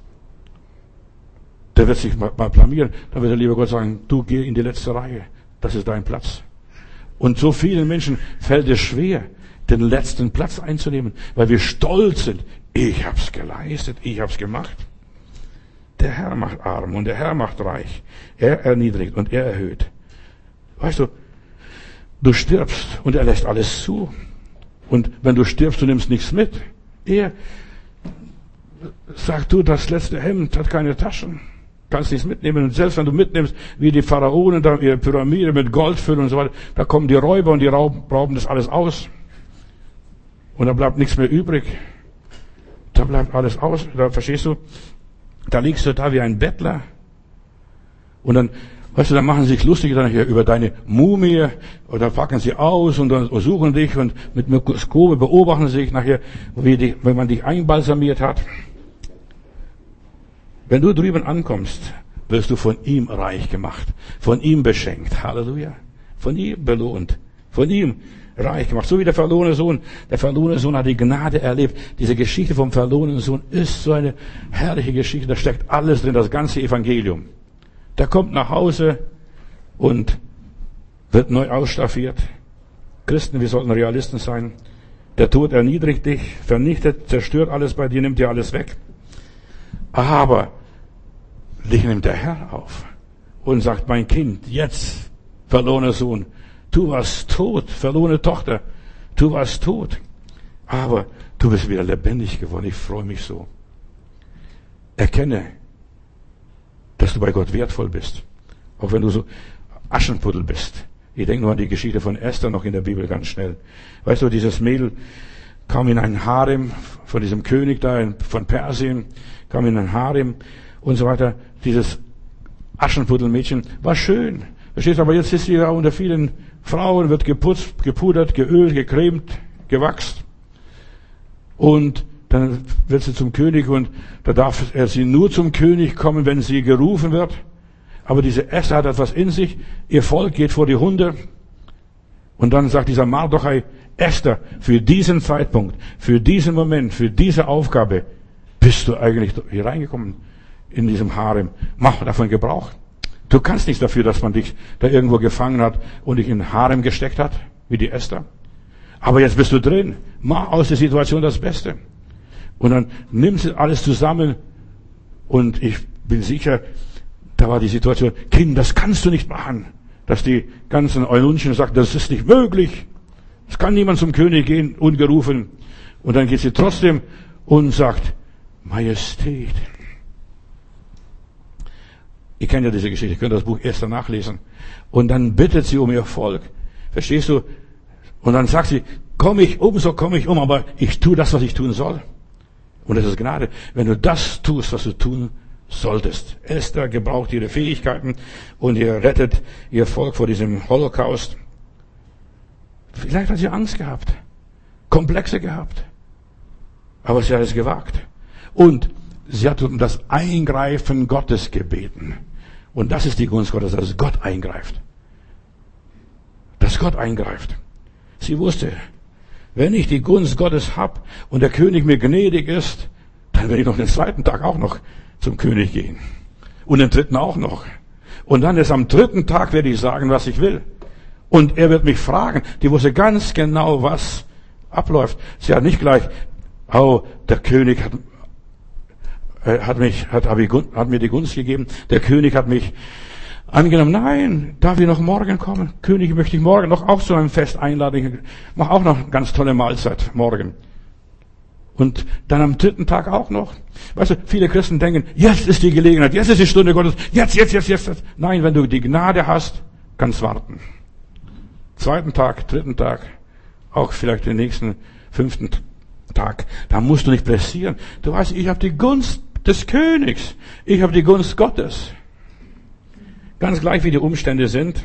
der wird sich mal blamieren. Dann wird der liebe Gott sagen, du geh in die letzte Reihe. Das ist dein Platz. Und so vielen Menschen fällt es schwer, den letzten Platz einzunehmen, weil wir stolz sind. Ich hab's geleistet, ich hab's gemacht. Der Herr macht arm und der Herr macht reich. Er erniedrigt und er erhöht. Weißt du, du stirbst und er lässt alles zu. Und wenn du stirbst, du nimmst nichts mit. Er sagt, du, das letzte Hemd hat keine Taschen. Kannst nichts mitnehmen. Und selbst wenn du mitnimmst, wie die Pharaonen da ihre Pyramide mit Gold füllen und so weiter, da kommen die Räuber und die rauben das alles aus. Und da bleibt nichts mehr übrig. Da bleibt alles aus. Da, verstehst du? Da liegst du da wie ein Bettler. Und dann, weißt du, dann machen sie sich lustig dann hier über deine Mumie, oder packen sie aus und dann suchen dich und mit Mikroskope beobachten sie dich nachher, wenn man dich einbalsamiert hat. Wenn du drüben ankommst, wirst du von ihm reich gemacht, von ihm beschenkt. Halleluja. Von ihm belohnt, von ihm reich gemacht. So wie der verlorene Sohn. Der verlorene Sohn hat die Gnade erlebt. Diese Geschichte vom verlorenen Sohn ist so eine herrliche Geschichte. Da steckt alles drin, das ganze Evangelium. Der kommt nach Hause und wird neu ausstaffiert. Christen, wir sollten Realisten sein. Der Tod erniedrigt dich, vernichtet, zerstört alles bei dir, nimmt dir alles weg. Aber dich nimmt der Herr auf und sagt, mein Kind, jetzt, verlorener Sohn, du warst tot, verlorene Tochter, du warst tot. Aber du bist wieder lebendig geworden, ich freue mich so. Erkenne, dass du bei Gott wertvoll bist. Auch wenn du so Aschenputtel bist. Ich denke nur an die Geschichte von Esther noch in der Bibel ganz schnell. Weißt du, dieses Mädel kam in ein Harem von diesem König da von Persien, kam in ein Harem und so weiter. Dieses Aschenputtelmädchen war schön. Verstehst du, aber jetzt ist sie da unter vielen Frauen, wird geputzt, gepudert, geölt, gecremt, gewachst. Und dann wird sie zum König und da darf er sie nur zum König kommen, wenn sie gerufen wird. Aber diese Esther hat etwas in sich. Ihr Volk geht vor die Hunde. Und dann sagt dieser Mardochai, Esther, für diesen Zeitpunkt, für diesen Moment, für diese Aufgabe bist du eigentlich hier reingekommen in diesem Harem. Mach davon Gebrauch. Du kannst nichts dafür, dass man dich da irgendwo gefangen hat und dich in den Harem gesteckt hat, wie die Esther. Aber jetzt bist du drin. Mach aus der Situation das Beste. Und dann nimmst du alles zusammen und ich bin sicher, da war die Situation, Kind, das kannst du nicht machen. Dass die ganzen Eunuchen sagen, das ist nicht möglich. Es kann niemand zum König gehen, ungerufen. Und dann geht sie trotzdem und sagt, Majestät. Ihr kennt ja diese Geschichte, ihr könnt das Buch Esther nachlesen. Und dann bittet sie um ihr Volk. Verstehst du? Und dann sagt sie, komme ich um, aber ich tue das, was ich tun soll. Und das ist Gnade. Wenn du das tust, was du tun solltest. Esther gebraucht ihre Fähigkeiten und ihr rettet ihr Volk vor diesem Holocaust. Vielleicht hat sie Angst gehabt, Komplexe gehabt. Aber sie hat es gewagt. Und sie hat um das Eingreifen Gottes gebeten. Und das ist die Gunst Gottes, dass Gott eingreift. Dass Gott eingreift. Sie wusste, wenn ich die Gunst Gottes habe und der König mir gnädig ist, dann werde ich noch den zweiten Tag auch noch zum König gehen. Und den dritten auch noch. Und dann ist am dritten Tag werde ich sagen, was ich will. Und er wird mich fragen. Die wusste ganz genau, was abläuft. Sie hat nicht gleich, oh, der König hat mir die Gunst gegeben. Der König hat mich angenommen. Nein, darf ich noch morgen kommen? König, möchte ich morgen noch auch zu einem Fest einladen. Ich mache auch noch eine ganz tolle Mahlzeit morgen. Und dann am dritten Tag auch noch. Weißt du, viele Christen denken, jetzt ist die Gelegenheit, jetzt ist die Stunde Gottes, jetzt. Nein, wenn du die Gnade hast, kannst warten. Zweiten Tag, dritten Tag, auch vielleicht den nächsten 5. Tag. Da musst du nicht pressieren. Du weißt, ich habe die Gunst des Königs. Ich habe die Gunst Gottes. Ganz gleich, wie die Umstände sind,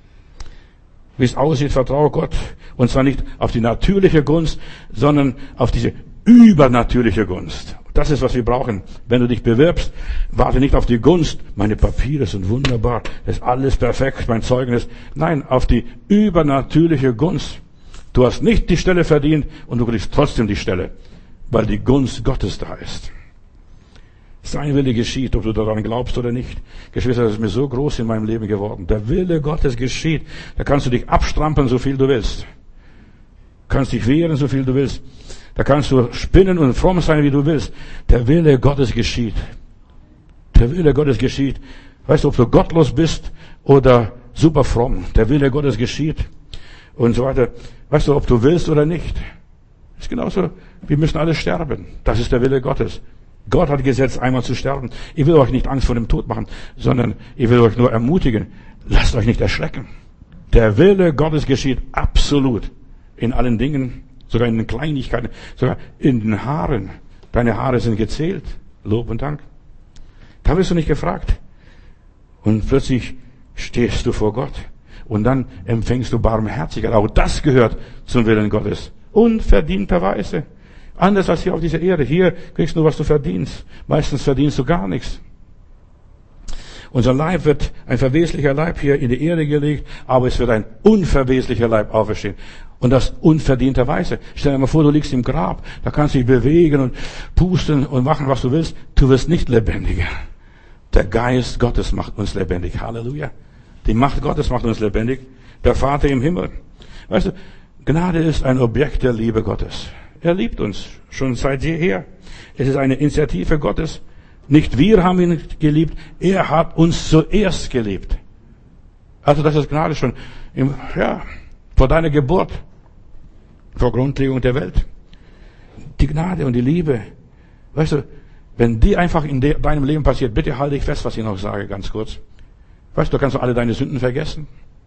wie es aussieht, vertraue Gott. Und zwar nicht auf die natürliche Gunst, sondern auf diese übernatürliche Gunst. Das ist, was wir brauchen. Wenn du dich bewirbst, warte nicht auf die Gunst. Meine Papiere sind wunderbar. Das ist alles perfekt, mein Zeugnis. Nein, auf die übernatürliche Gunst. Du hast nicht die Stelle verdient und du kriegst trotzdem die Stelle, weil die Gunst Gottes da ist. Sein Wille geschieht, ob du daran glaubst oder nicht. Geschwister, das ist mir so groß in meinem Leben geworden. Der Wille Gottes geschieht. Da kannst du dich abstrampeln, so viel du willst. Du kannst dich wehren, so viel du willst. Da kannst du spinnen und fromm sein, wie du willst. Der Wille Gottes geschieht. Der Wille Gottes geschieht. Weißt du, ob du gottlos bist oder super fromm. Der Wille Gottes geschieht. Und so weiter. Weißt du, ob du willst oder nicht. Das ist genauso. Wir müssen alle sterben. Das ist der Wille Gottes. Gott hat gesetzt, einmal zu sterben. Ich will euch nicht Angst vor dem Tod machen, sondern ich will euch nur ermutigen. Lasst euch nicht erschrecken. Der Wille Gottes geschieht absolut. In allen Dingen. Sogar in den Kleinigkeiten, sogar in den Haaren. Deine Haare sind gezählt. Lob und Dank. Da wirst du nicht gefragt. Und plötzlich stehst du vor Gott. Und dann empfängst du Barmherzigkeit. Auch das gehört zum Willen Gottes. Unverdienterweise. Anders als hier auf dieser Erde. Hier kriegst du nur, was du verdienst. Meistens verdienst du gar nichts. Unser Leib wird, ein verweslicher Leib hier in die Erde gelegt, aber es wird ein unverweslicher Leib auferstehen. Und das unverdienterweise. Stell dir mal vor, du liegst im Grab, da kannst du dich bewegen und pusten und machen, was du willst. Du wirst nicht lebendiger. Der Geist Gottes macht uns lebendig. Halleluja. Die Macht Gottes macht uns lebendig. Der Vater im Himmel. Weißt du, Gnade ist ein Objekt der Liebe Gottes. Er liebt uns schon seit jeher. Es ist eine Initiative Gottes. Nicht wir haben ihn geliebt, er hat uns zuerst geliebt. Also das ist Gnade schon vor deiner Geburt, vor Grundlegung der Welt. Die Gnade und die Liebe. Weißt du, wenn die einfach in deinem Leben passiert, bitte halte dich fest, was ich noch sage, ganz kurz. Weißt du, kannst du alle deine Sünden vergessen.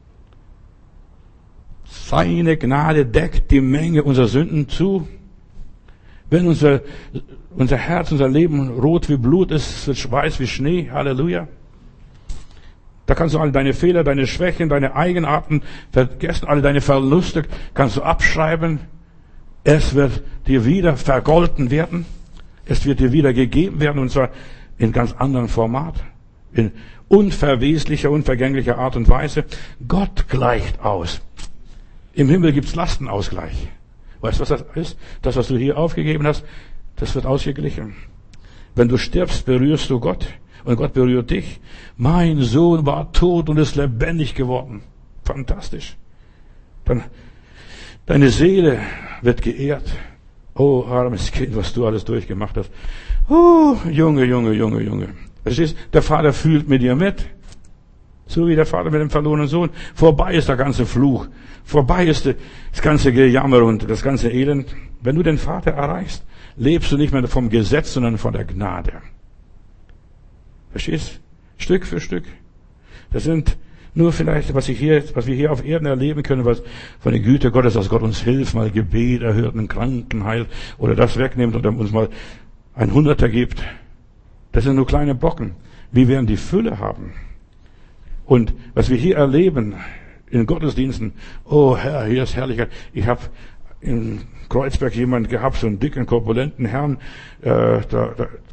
Seine Gnade deckt die Menge unserer Sünden zu. Wenn unser Herz, unser Leben rot wie Blut ist, wird weiß wie Schnee. Halleluja. Da kannst du alle deine Fehler, deine Schwächen, deine Eigenarten vergessen, alle deine Verluste kannst du abschreiben. Es wird dir wieder vergolten werden. Es wird dir wieder gegeben werden, und zwar in ganz anderem Format. In unverweslicher, unvergänglicher Art und Weise. Gott gleicht aus. Im Himmel gibt's Lastenausgleich. Weißt du, was das ist? Das, was du hier aufgegeben hast, das wird ausgeglichen. Wenn du stirbst, berührst du Gott und Gott berührt dich. Mein Sohn war tot und ist lebendig geworden. Fantastisch. Dann, deine Seele wird geehrt. Oh, armes Kind, was du alles durchgemacht hast. Oh, Junge. Verstehst? Der Vater fühlt mit dir mit. So wie der Vater mit dem verlorenen Sohn. Vorbei ist der ganze Fluch. Vorbei ist das ganze Gejammer und das ganze Elend. Wenn du den Vater erreichst, lebst du nicht mehr vom Gesetz, sondern von der Gnade. Verstehst? Stück für Stück. Das sind nur vielleicht, was wir hier auf Erden erleben können, was von der Güte Gottes, dass Gott uns hilft, mal Gebet erhört, einen Kranken heilt oder das wegnimmt oder uns mal ein Hunderter gibt. Das sind nur kleine Brocken. Wir werden die Fülle haben. Und was wir hier erleben in Gottesdiensten, oh Herr, hier ist Herrlichkeit. Ich habe in Kreuzberg jemanden gehabt, so einen dicken, korpulenten Herrn,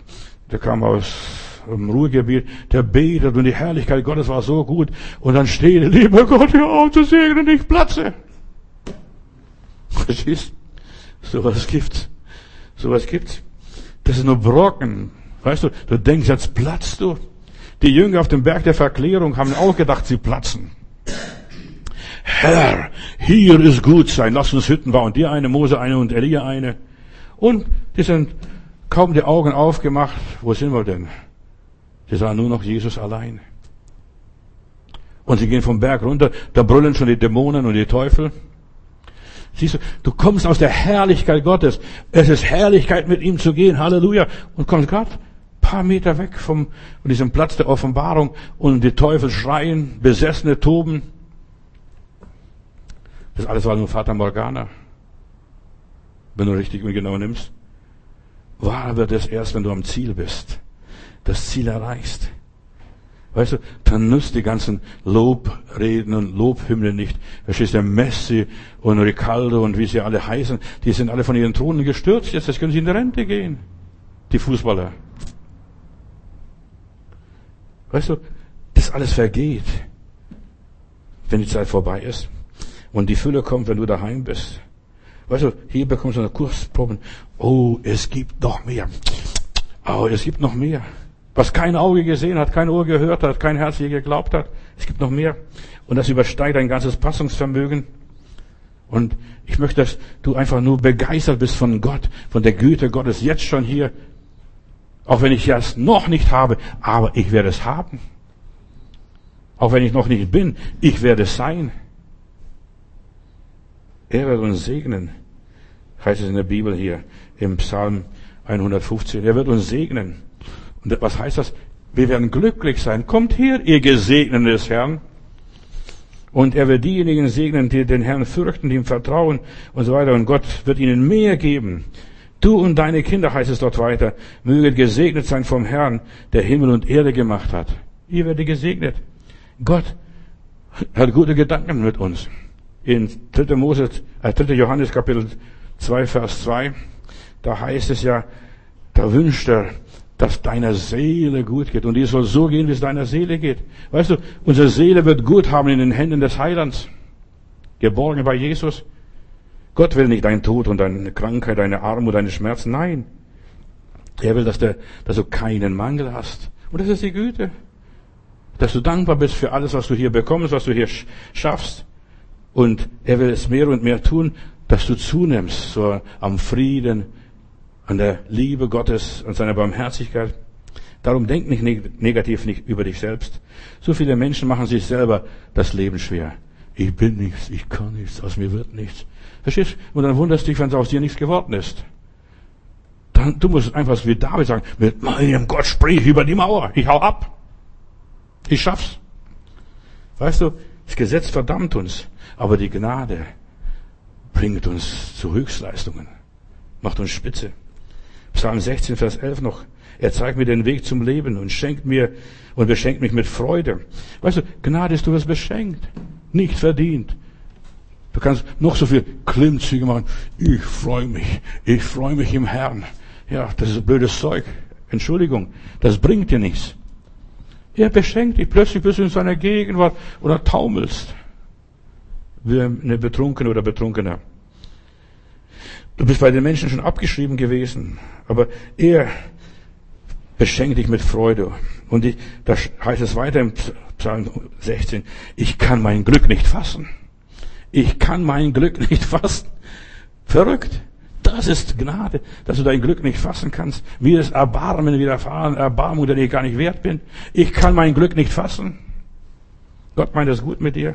der kam aus dem Ruhrgebiet, der betet und die Herrlichkeit Gottes war so gut. Und dann steht, lieber Gott, hör auf zu segnen, ich platze. Verstehst? Sowas gibt's. Sowas gibt's. Das ist nur Brocken. Weißt du, du denkst, jetzt platzt du. Die Jünger auf dem Berg der Verklärung haben auch gedacht, sie platzen. Herr, hier ist gut sein, lass uns Hütten bauen. Dir eine, Mose eine und Elia eine. Und die sind kaum die Augen aufgemacht. Wo sind wir denn? Sie sahen nur noch Jesus allein. Und sie gehen vom Berg runter, da brüllen schon die Dämonen und die Teufel. Siehst du, du kommst aus der Herrlichkeit Gottes. Es ist Herrlichkeit, mit ihm zu gehen. Halleluja. Und kommst gerade ein paar Meter weg von diesem Platz der Offenbarung und die Teufel schreien, Besessene toben. Das alles war nur Fata Morgana. Wenn du richtig und genau nimmst. Wahr wird es erst, wenn du am Ziel bist. Das Ziel erreichst. Weißt du, dann nützt die ganzen Lobreden und Lobhymnen nicht. Verstehst du, Messi und Ricaldo und wie sie alle heißen, die sind alle von ihren Thronen gestürzt. Jetzt können sie in die Rente gehen. Die Fußballer. Weißt du, das alles vergeht, wenn die Zeit vorbei ist. Und die Fülle kommt, wenn du daheim bist. Weißt du, hier bekommst du eine Kursproben. Oh, es gibt noch mehr. Oh, es gibt noch mehr. Was kein Auge gesehen hat, kein Ohr gehört hat, kein Herz je geglaubt hat. Es gibt noch mehr. Und das übersteigt dein ganzes Fassungsvermögen. Und ich möchte, dass du einfach nur begeistert bist von Gott, von der Güte Gottes, jetzt schon hier. Auch wenn ich es noch nicht habe, aber ich werde es haben. Auch wenn ich noch nicht bin, ich werde es sein. Er wird uns segnen, heißt es in der Bibel hier, im Psalm 115. Er wird uns segnen. Und was heißt das? Wir werden glücklich sein. Kommt her, ihr Gesegneten des Herrn. Und er wird diejenigen segnen, die den Herrn fürchten, die ihm vertrauen und so weiter. Und Gott wird ihnen mehr geben. Du und deine Kinder, heißt es dort weiter, möget gesegnet sein vom Herrn, der Himmel und Erde gemacht hat. Ihr werdet gesegnet. Gott hat gute Gedanken mit uns. In 3. Johannes Kapitel 2, Vers 2, da heißt es ja, da wünscht er, dass deiner Seele gut geht. Und die soll so gehen, wie es deiner Seele geht. Weißt du, unsere Seele wird gut haben in den Händen des Heilands. Geborgen bei Jesus. Gott will nicht deinen Tod und deine Krankheit, deine Armut, deine Schmerzen. Nein. Er will, dass du keinen Mangel hast. Und das ist die Güte. Dass du dankbar bist für alles, was du hier bekommst, was du hier schaffst. Und er will es mehr und mehr tun, dass du zunimmst, so am Frieden, an der Liebe Gottes, an seiner Barmherzigkeit. Darum denk nicht negativ nicht über dich selbst. So viele Menschen machen sich selber das Leben schwer. Ich bin nichts, ich kann nichts, aus mir wird nichts. Verstehst du? Und dann wunderst du dich, wenn es aus dir nichts geworden ist. Dann, du musst einfach wie David sagen, mit meinem Gott sprich über die Mauer, ich hau ab. Ich schaff's. Weißt du, das Gesetz verdammt uns, aber die Gnade bringt uns zu Höchstleistungen, macht uns spitze. Psalm 16, Vers 11 noch. Er zeigt mir den Weg zum Leben und beschenkt mich mit Freude. Weißt du, Gnade ist, du wirst beschenkt, nicht verdient. Du kannst noch so viel Klimmzüge machen. Ich freue mich im Herrn. Ja, das ist blödes Zeug. Entschuldigung, das bringt dir nichts. Er beschenkt dich, plötzlich bist du in seiner Gegenwart oder taumelst. Wie eine Betrunkene oder Betrunkener. Du bist bei den Menschen schon abgeschrieben gewesen, aber er beschenkt dich mit Freude. Und da heißt es weiter im Psalm 16, ich kann mein Glück nicht fassen. Ich kann mein Glück nicht fassen. Verrückt. Das ist Gnade, dass du dein Glück nicht fassen kannst. Wie das Erbarmen widerfahren, Erbarmung, der ich gar nicht wert bin. Ich kann mein Glück nicht fassen. Gott meint es gut mit dir.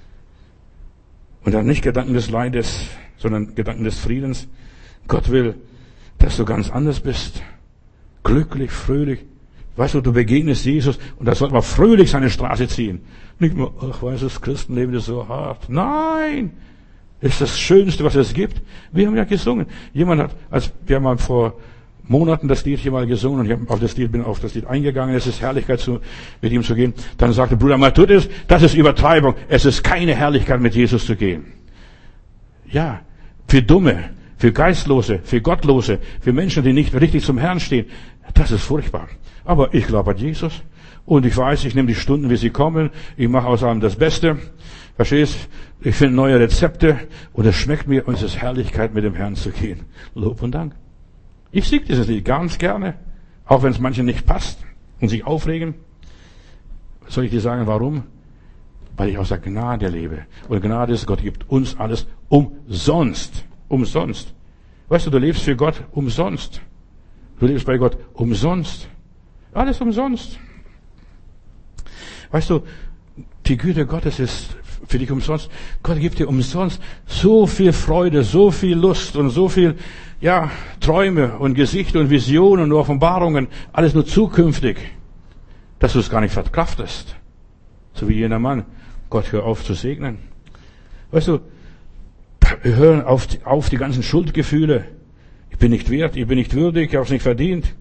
Und dann nicht Gedanken des Leides, sondern Gedanken des Friedens. Gott will, dass du ganz anders bist. Glücklich, fröhlich. Weißt du, du begegnest Jesus und da sollte man fröhlich seine Straße ziehen. Nicht nur, ach, weißt du, das Christenleben ist so hart. Nein! Ist das Schönste, was es gibt. Wir haben ja gesungen. Wir haben mal vor Monaten das Lied hier mal gesungen und ich bin auf das Lied eingegangen. Es ist Herrlichkeit, mit ihm zu gehen. Dann sagte Bruder Matthäus, das ist Übertreibung. Es ist keine Herrlichkeit, mit Jesus zu gehen. Ja, für Dumme. für Geistlose, für Gottlose, für Menschen, die nicht richtig zum Herrn stehen. Das ist furchtbar. Aber ich glaube an Jesus. Und ich weiß, ich nehme die Stunden, wie sie kommen. Ich mache aus allem das Beste. Verstehst? Ich finde neue Rezepte. Und es schmeckt mir, und es ist Herrlichkeit, mit dem Herrn zu gehen. Lob und Dank. Ich singe dieses Lied ganz gerne. Auch wenn es manchen nicht passt und sich aufregen. Soll ich dir sagen, warum? Weil ich aus der Gnade lebe. Und Gnade ist, Gott gibt uns alles umsonst. Umsonst. Weißt du, du lebst für Gott umsonst. Du lebst bei Gott umsonst. Alles umsonst. Weißt du, die Güte Gottes ist für dich umsonst. Gott gibt dir umsonst so viel Freude, so viel Lust und so viel, Träume und Gesichter und Visionen und Offenbarungen. Alles nur zukünftig, dass du es gar nicht verkraftest. So wie jener Mann. Gott, hör auf zu segnen. Weißt du, wir hören auf die ganzen Schuldgefühle. Ich bin nicht wert, ich bin nicht würdig, ich habe es nicht verdient.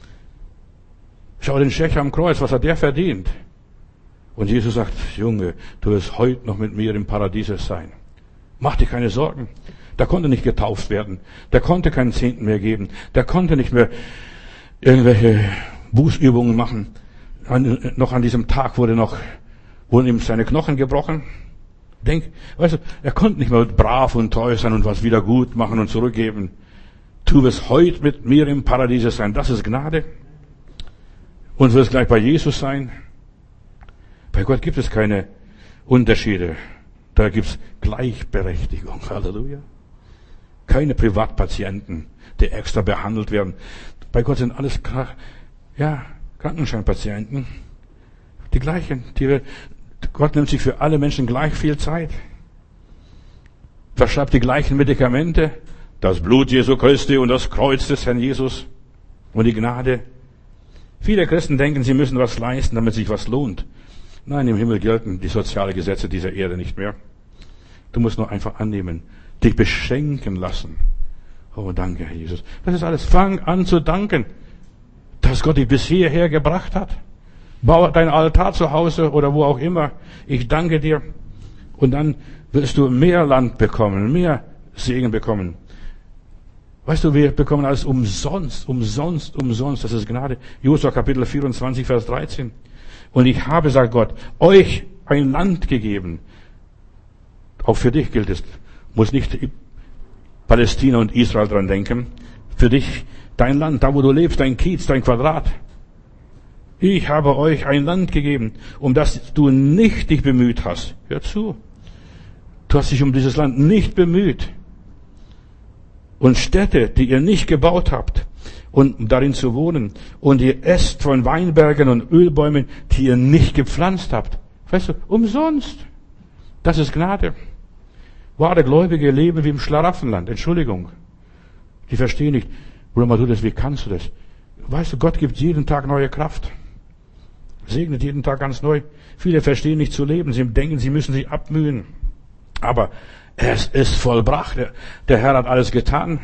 Schau den Schächer am Kreuz, was hat der verdient? Und Jesus sagt, Junge, du wirst heute noch mit mir im Paradies sein. Mach dir keine Sorgen. Der konnte nicht getauft werden. Der konnte keinen Zehnten mehr geben. Der konnte nicht mehr irgendwelche Bußübungen machen. Noch an diesem Tag wurden ihm seine Knochen gebrochen. Weißt du, er konnte nicht mehr brav und treu sein und was wieder gut machen und zurückgeben. Du wirst heute mit mir im Paradies sein. Das ist Gnade. Und wirst gleich bei Jesus sein. Bei Gott gibt es keine Unterschiede. Da gibt es Gleichberechtigung. Halleluja. Keine Privatpatienten, die extra behandelt werden. Bei Gott sind alles Krankenscheinpatienten. Die gleichen. Gott nimmt sich für alle Menschen gleich viel Zeit. Verschreibt die gleichen Medikamente. Das Blut Jesu Christi und das Kreuz des Herrn Jesus und die Gnade. Viele Christen denken, sie müssen was leisten, damit sich was lohnt. Nein, im Himmel gelten die sozialen Gesetze dieser Erde nicht mehr. Du musst nur einfach annehmen, dich beschenken lassen. Oh, danke, Herr Jesus. Das ist alles. Fang an zu danken, dass Gott dich bis hierher gebracht hat. Bau dein Altar zu Hause oder wo auch immer. Ich danke dir. Und dann wirst du mehr Land bekommen, mehr Segen bekommen. Weißt du, wir bekommen alles umsonst, umsonst, umsonst. Das ist Gnade. Josua Kapitel 24, Vers 13. Und ich habe, sagt Gott, euch ein Land gegeben. Auch für dich gilt es. Muss nicht Palästina und Israel dran denken. Für dich, dein Land, da wo du lebst, dein Kiez, dein Quadrat. Ich habe euch ein Land gegeben, um das du nicht dich bemüht hast. Hör zu. Du hast dich um dieses Land nicht bemüht. Und Städte, die ihr nicht gebaut habt, und darin zu wohnen. Und ihr esst von Weinbergen und Ölbäumen, die ihr nicht gepflanzt habt. Weißt du, umsonst. Das ist Gnade. Wahre Gläubige leben wie im Schlaraffenland. Entschuldigung. Die verstehen nicht. Bruder Matthäus, wie kannst du das? Weißt du, Gott gibt jeden Tag neue Kraft. Segnet jeden Tag ganz neu. Viele verstehen nicht zu leben. Sie denken, sie müssen sich abmühen. Aber es ist vollbracht. Der Herr hat alles getan.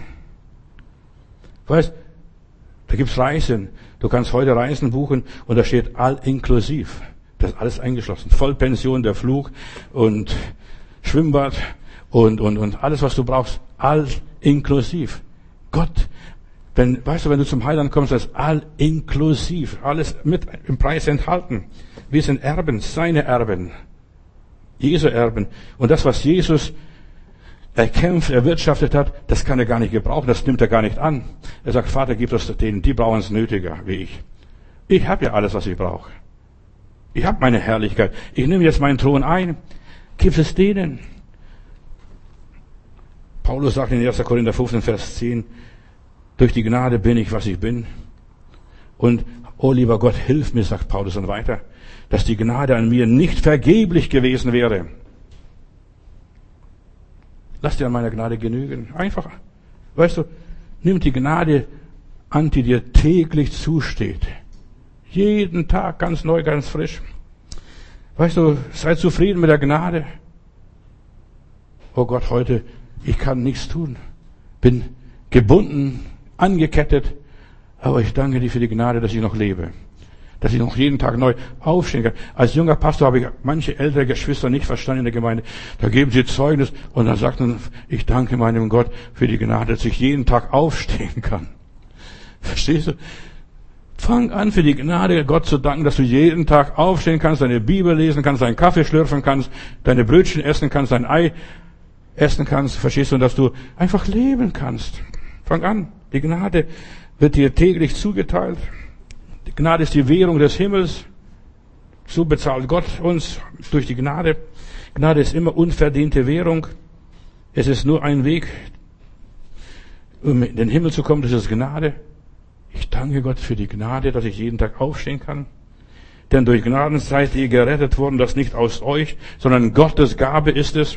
Weißt, da gibt's Reisen. Du kannst heute Reisen buchen und da steht all inklusiv. Das ist alles eingeschlossen. Vollpension, der Flug und Schwimmbad und alles, was du brauchst. All inklusiv. Gott, wenn du zum Heiland kommst, das ist all inklusiv. Alles mit im Preis enthalten. Wir sind Erben, seine Erben. Jesu Erben. Und das, was Jesus erkämpft, erwirtschaftet hat, das kann er gar nicht gebrauchen, das nimmt er gar nicht an. Er sagt, Vater, gib das denen, die brauchen es nötiger wie ich. Ich habe ja alles, was ich brauche. Ich habe meine Herrlichkeit. Ich nehme jetzt meinen Thron ein. Gib es denen. Paulus sagt in 1. Korinther 15, Vers 10, durch die Gnade bin ich, was ich bin. Und, oh lieber Gott, hilf mir, sagt Paulus dann weiter, dass die Gnade an mir nicht vergeblich gewesen wäre. Lass dir an meiner Gnade genügen. Einfach. Weißt du, nimm die Gnade an, die dir täglich zusteht. Jeden Tag ganz neu, ganz frisch. Weißt du, sei zufrieden mit der Gnade. Oh Gott, heute, ich kann nichts tun. Bin gebunden, angekettet. Aber ich danke dir für die Gnade, dass ich noch lebe. dass ich noch jeden Tag neu aufstehen kann. Als junger Pastor habe ich manche ältere Geschwister nicht verstanden in der Gemeinde. Da geben sie Zeugnis und dann sagt man, ich danke meinem Gott für die Gnade, dass ich jeden Tag aufstehen kann. Verstehst du? Fang an, für die Gnade Gott zu danken, dass du jeden Tag aufstehen kannst, deine Bibel lesen kannst, deinen Kaffee schlürfen kannst, deine Brötchen essen kannst, dein Ei essen kannst. Verstehst du? Und dass du einfach leben kannst. Fang an. Die Gnade wird dir täglich zugeteilt. Die Gnade ist die Währung des Himmels. So bezahlt Gott uns durch die Gnade. Gnade ist immer unverdiente Währung. Es ist nur ein Weg, um in den Himmel zu kommen, das ist Gnade. Ich danke Gott für die Gnade, dass ich jeden Tag aufstehen kann. Denn durch Gnaden seid ihr gerettet worden, das nicht aus euch, sondern Gottes Gabe ist es.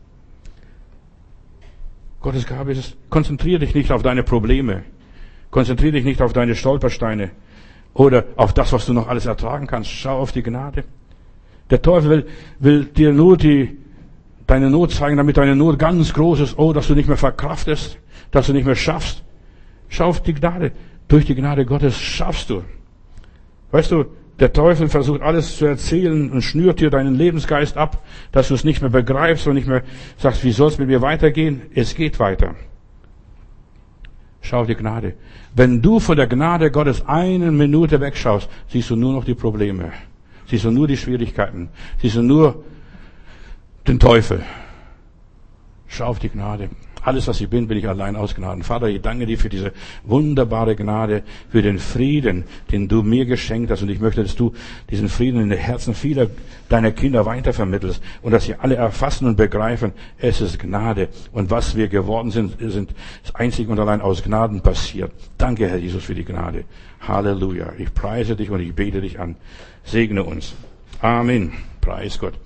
Gottes Gabe ist es. Konzentriere dich nicht auf deine Probleme. Konzentriere dich nicht auf deine Stolpersteine oder auf das, was du noch alles ertragen kannst. Schau auf die Gnade. Der Teufel will dir nur deine Not zeigen, damit deine Not ganz groß ist. Oh, dass du nicht mehr verkraftest, dass du nicht mehr schaffst. Schau auf die Gnade. Durch die Gnade Gottes schaffst du. Weißt du, der Teufel versucht alles zu erzählen und schnürt dir deinen Lebensgeist ab, dass du es nicht mehr begreifst und nicht mehr sagst, wie soll es mit mir weitergehen? Es geht weiter. Schau auf die Gnade. Wenn du von der Gnade Gottes eine Minute wegschaust, siehst du nur noch die Probleme. Siehst du nur die Schwierigkeiten. Siehst du nur den Teufel. Schau auf die Gnade. Alles, was ich bin ich allein aus Gnaden. Vater, ich danke dir für diese wunderbare Gnade, für den Frieden, den du mir geschenkt hast. Und ich möchte, dass du diesen Frieden in den Herzen vieler deiner Kinder weitervermittelst und dass sie alle erfassen und begreifen, es ist Gnade. Und was wir geworden sind einzig und allein aus Gnaden passiert. Danke, Herr Jesus, für die Gnade. Halleluja. Ich preise dich und ich bete dich an. Segne uns. Amen. Preis Gott.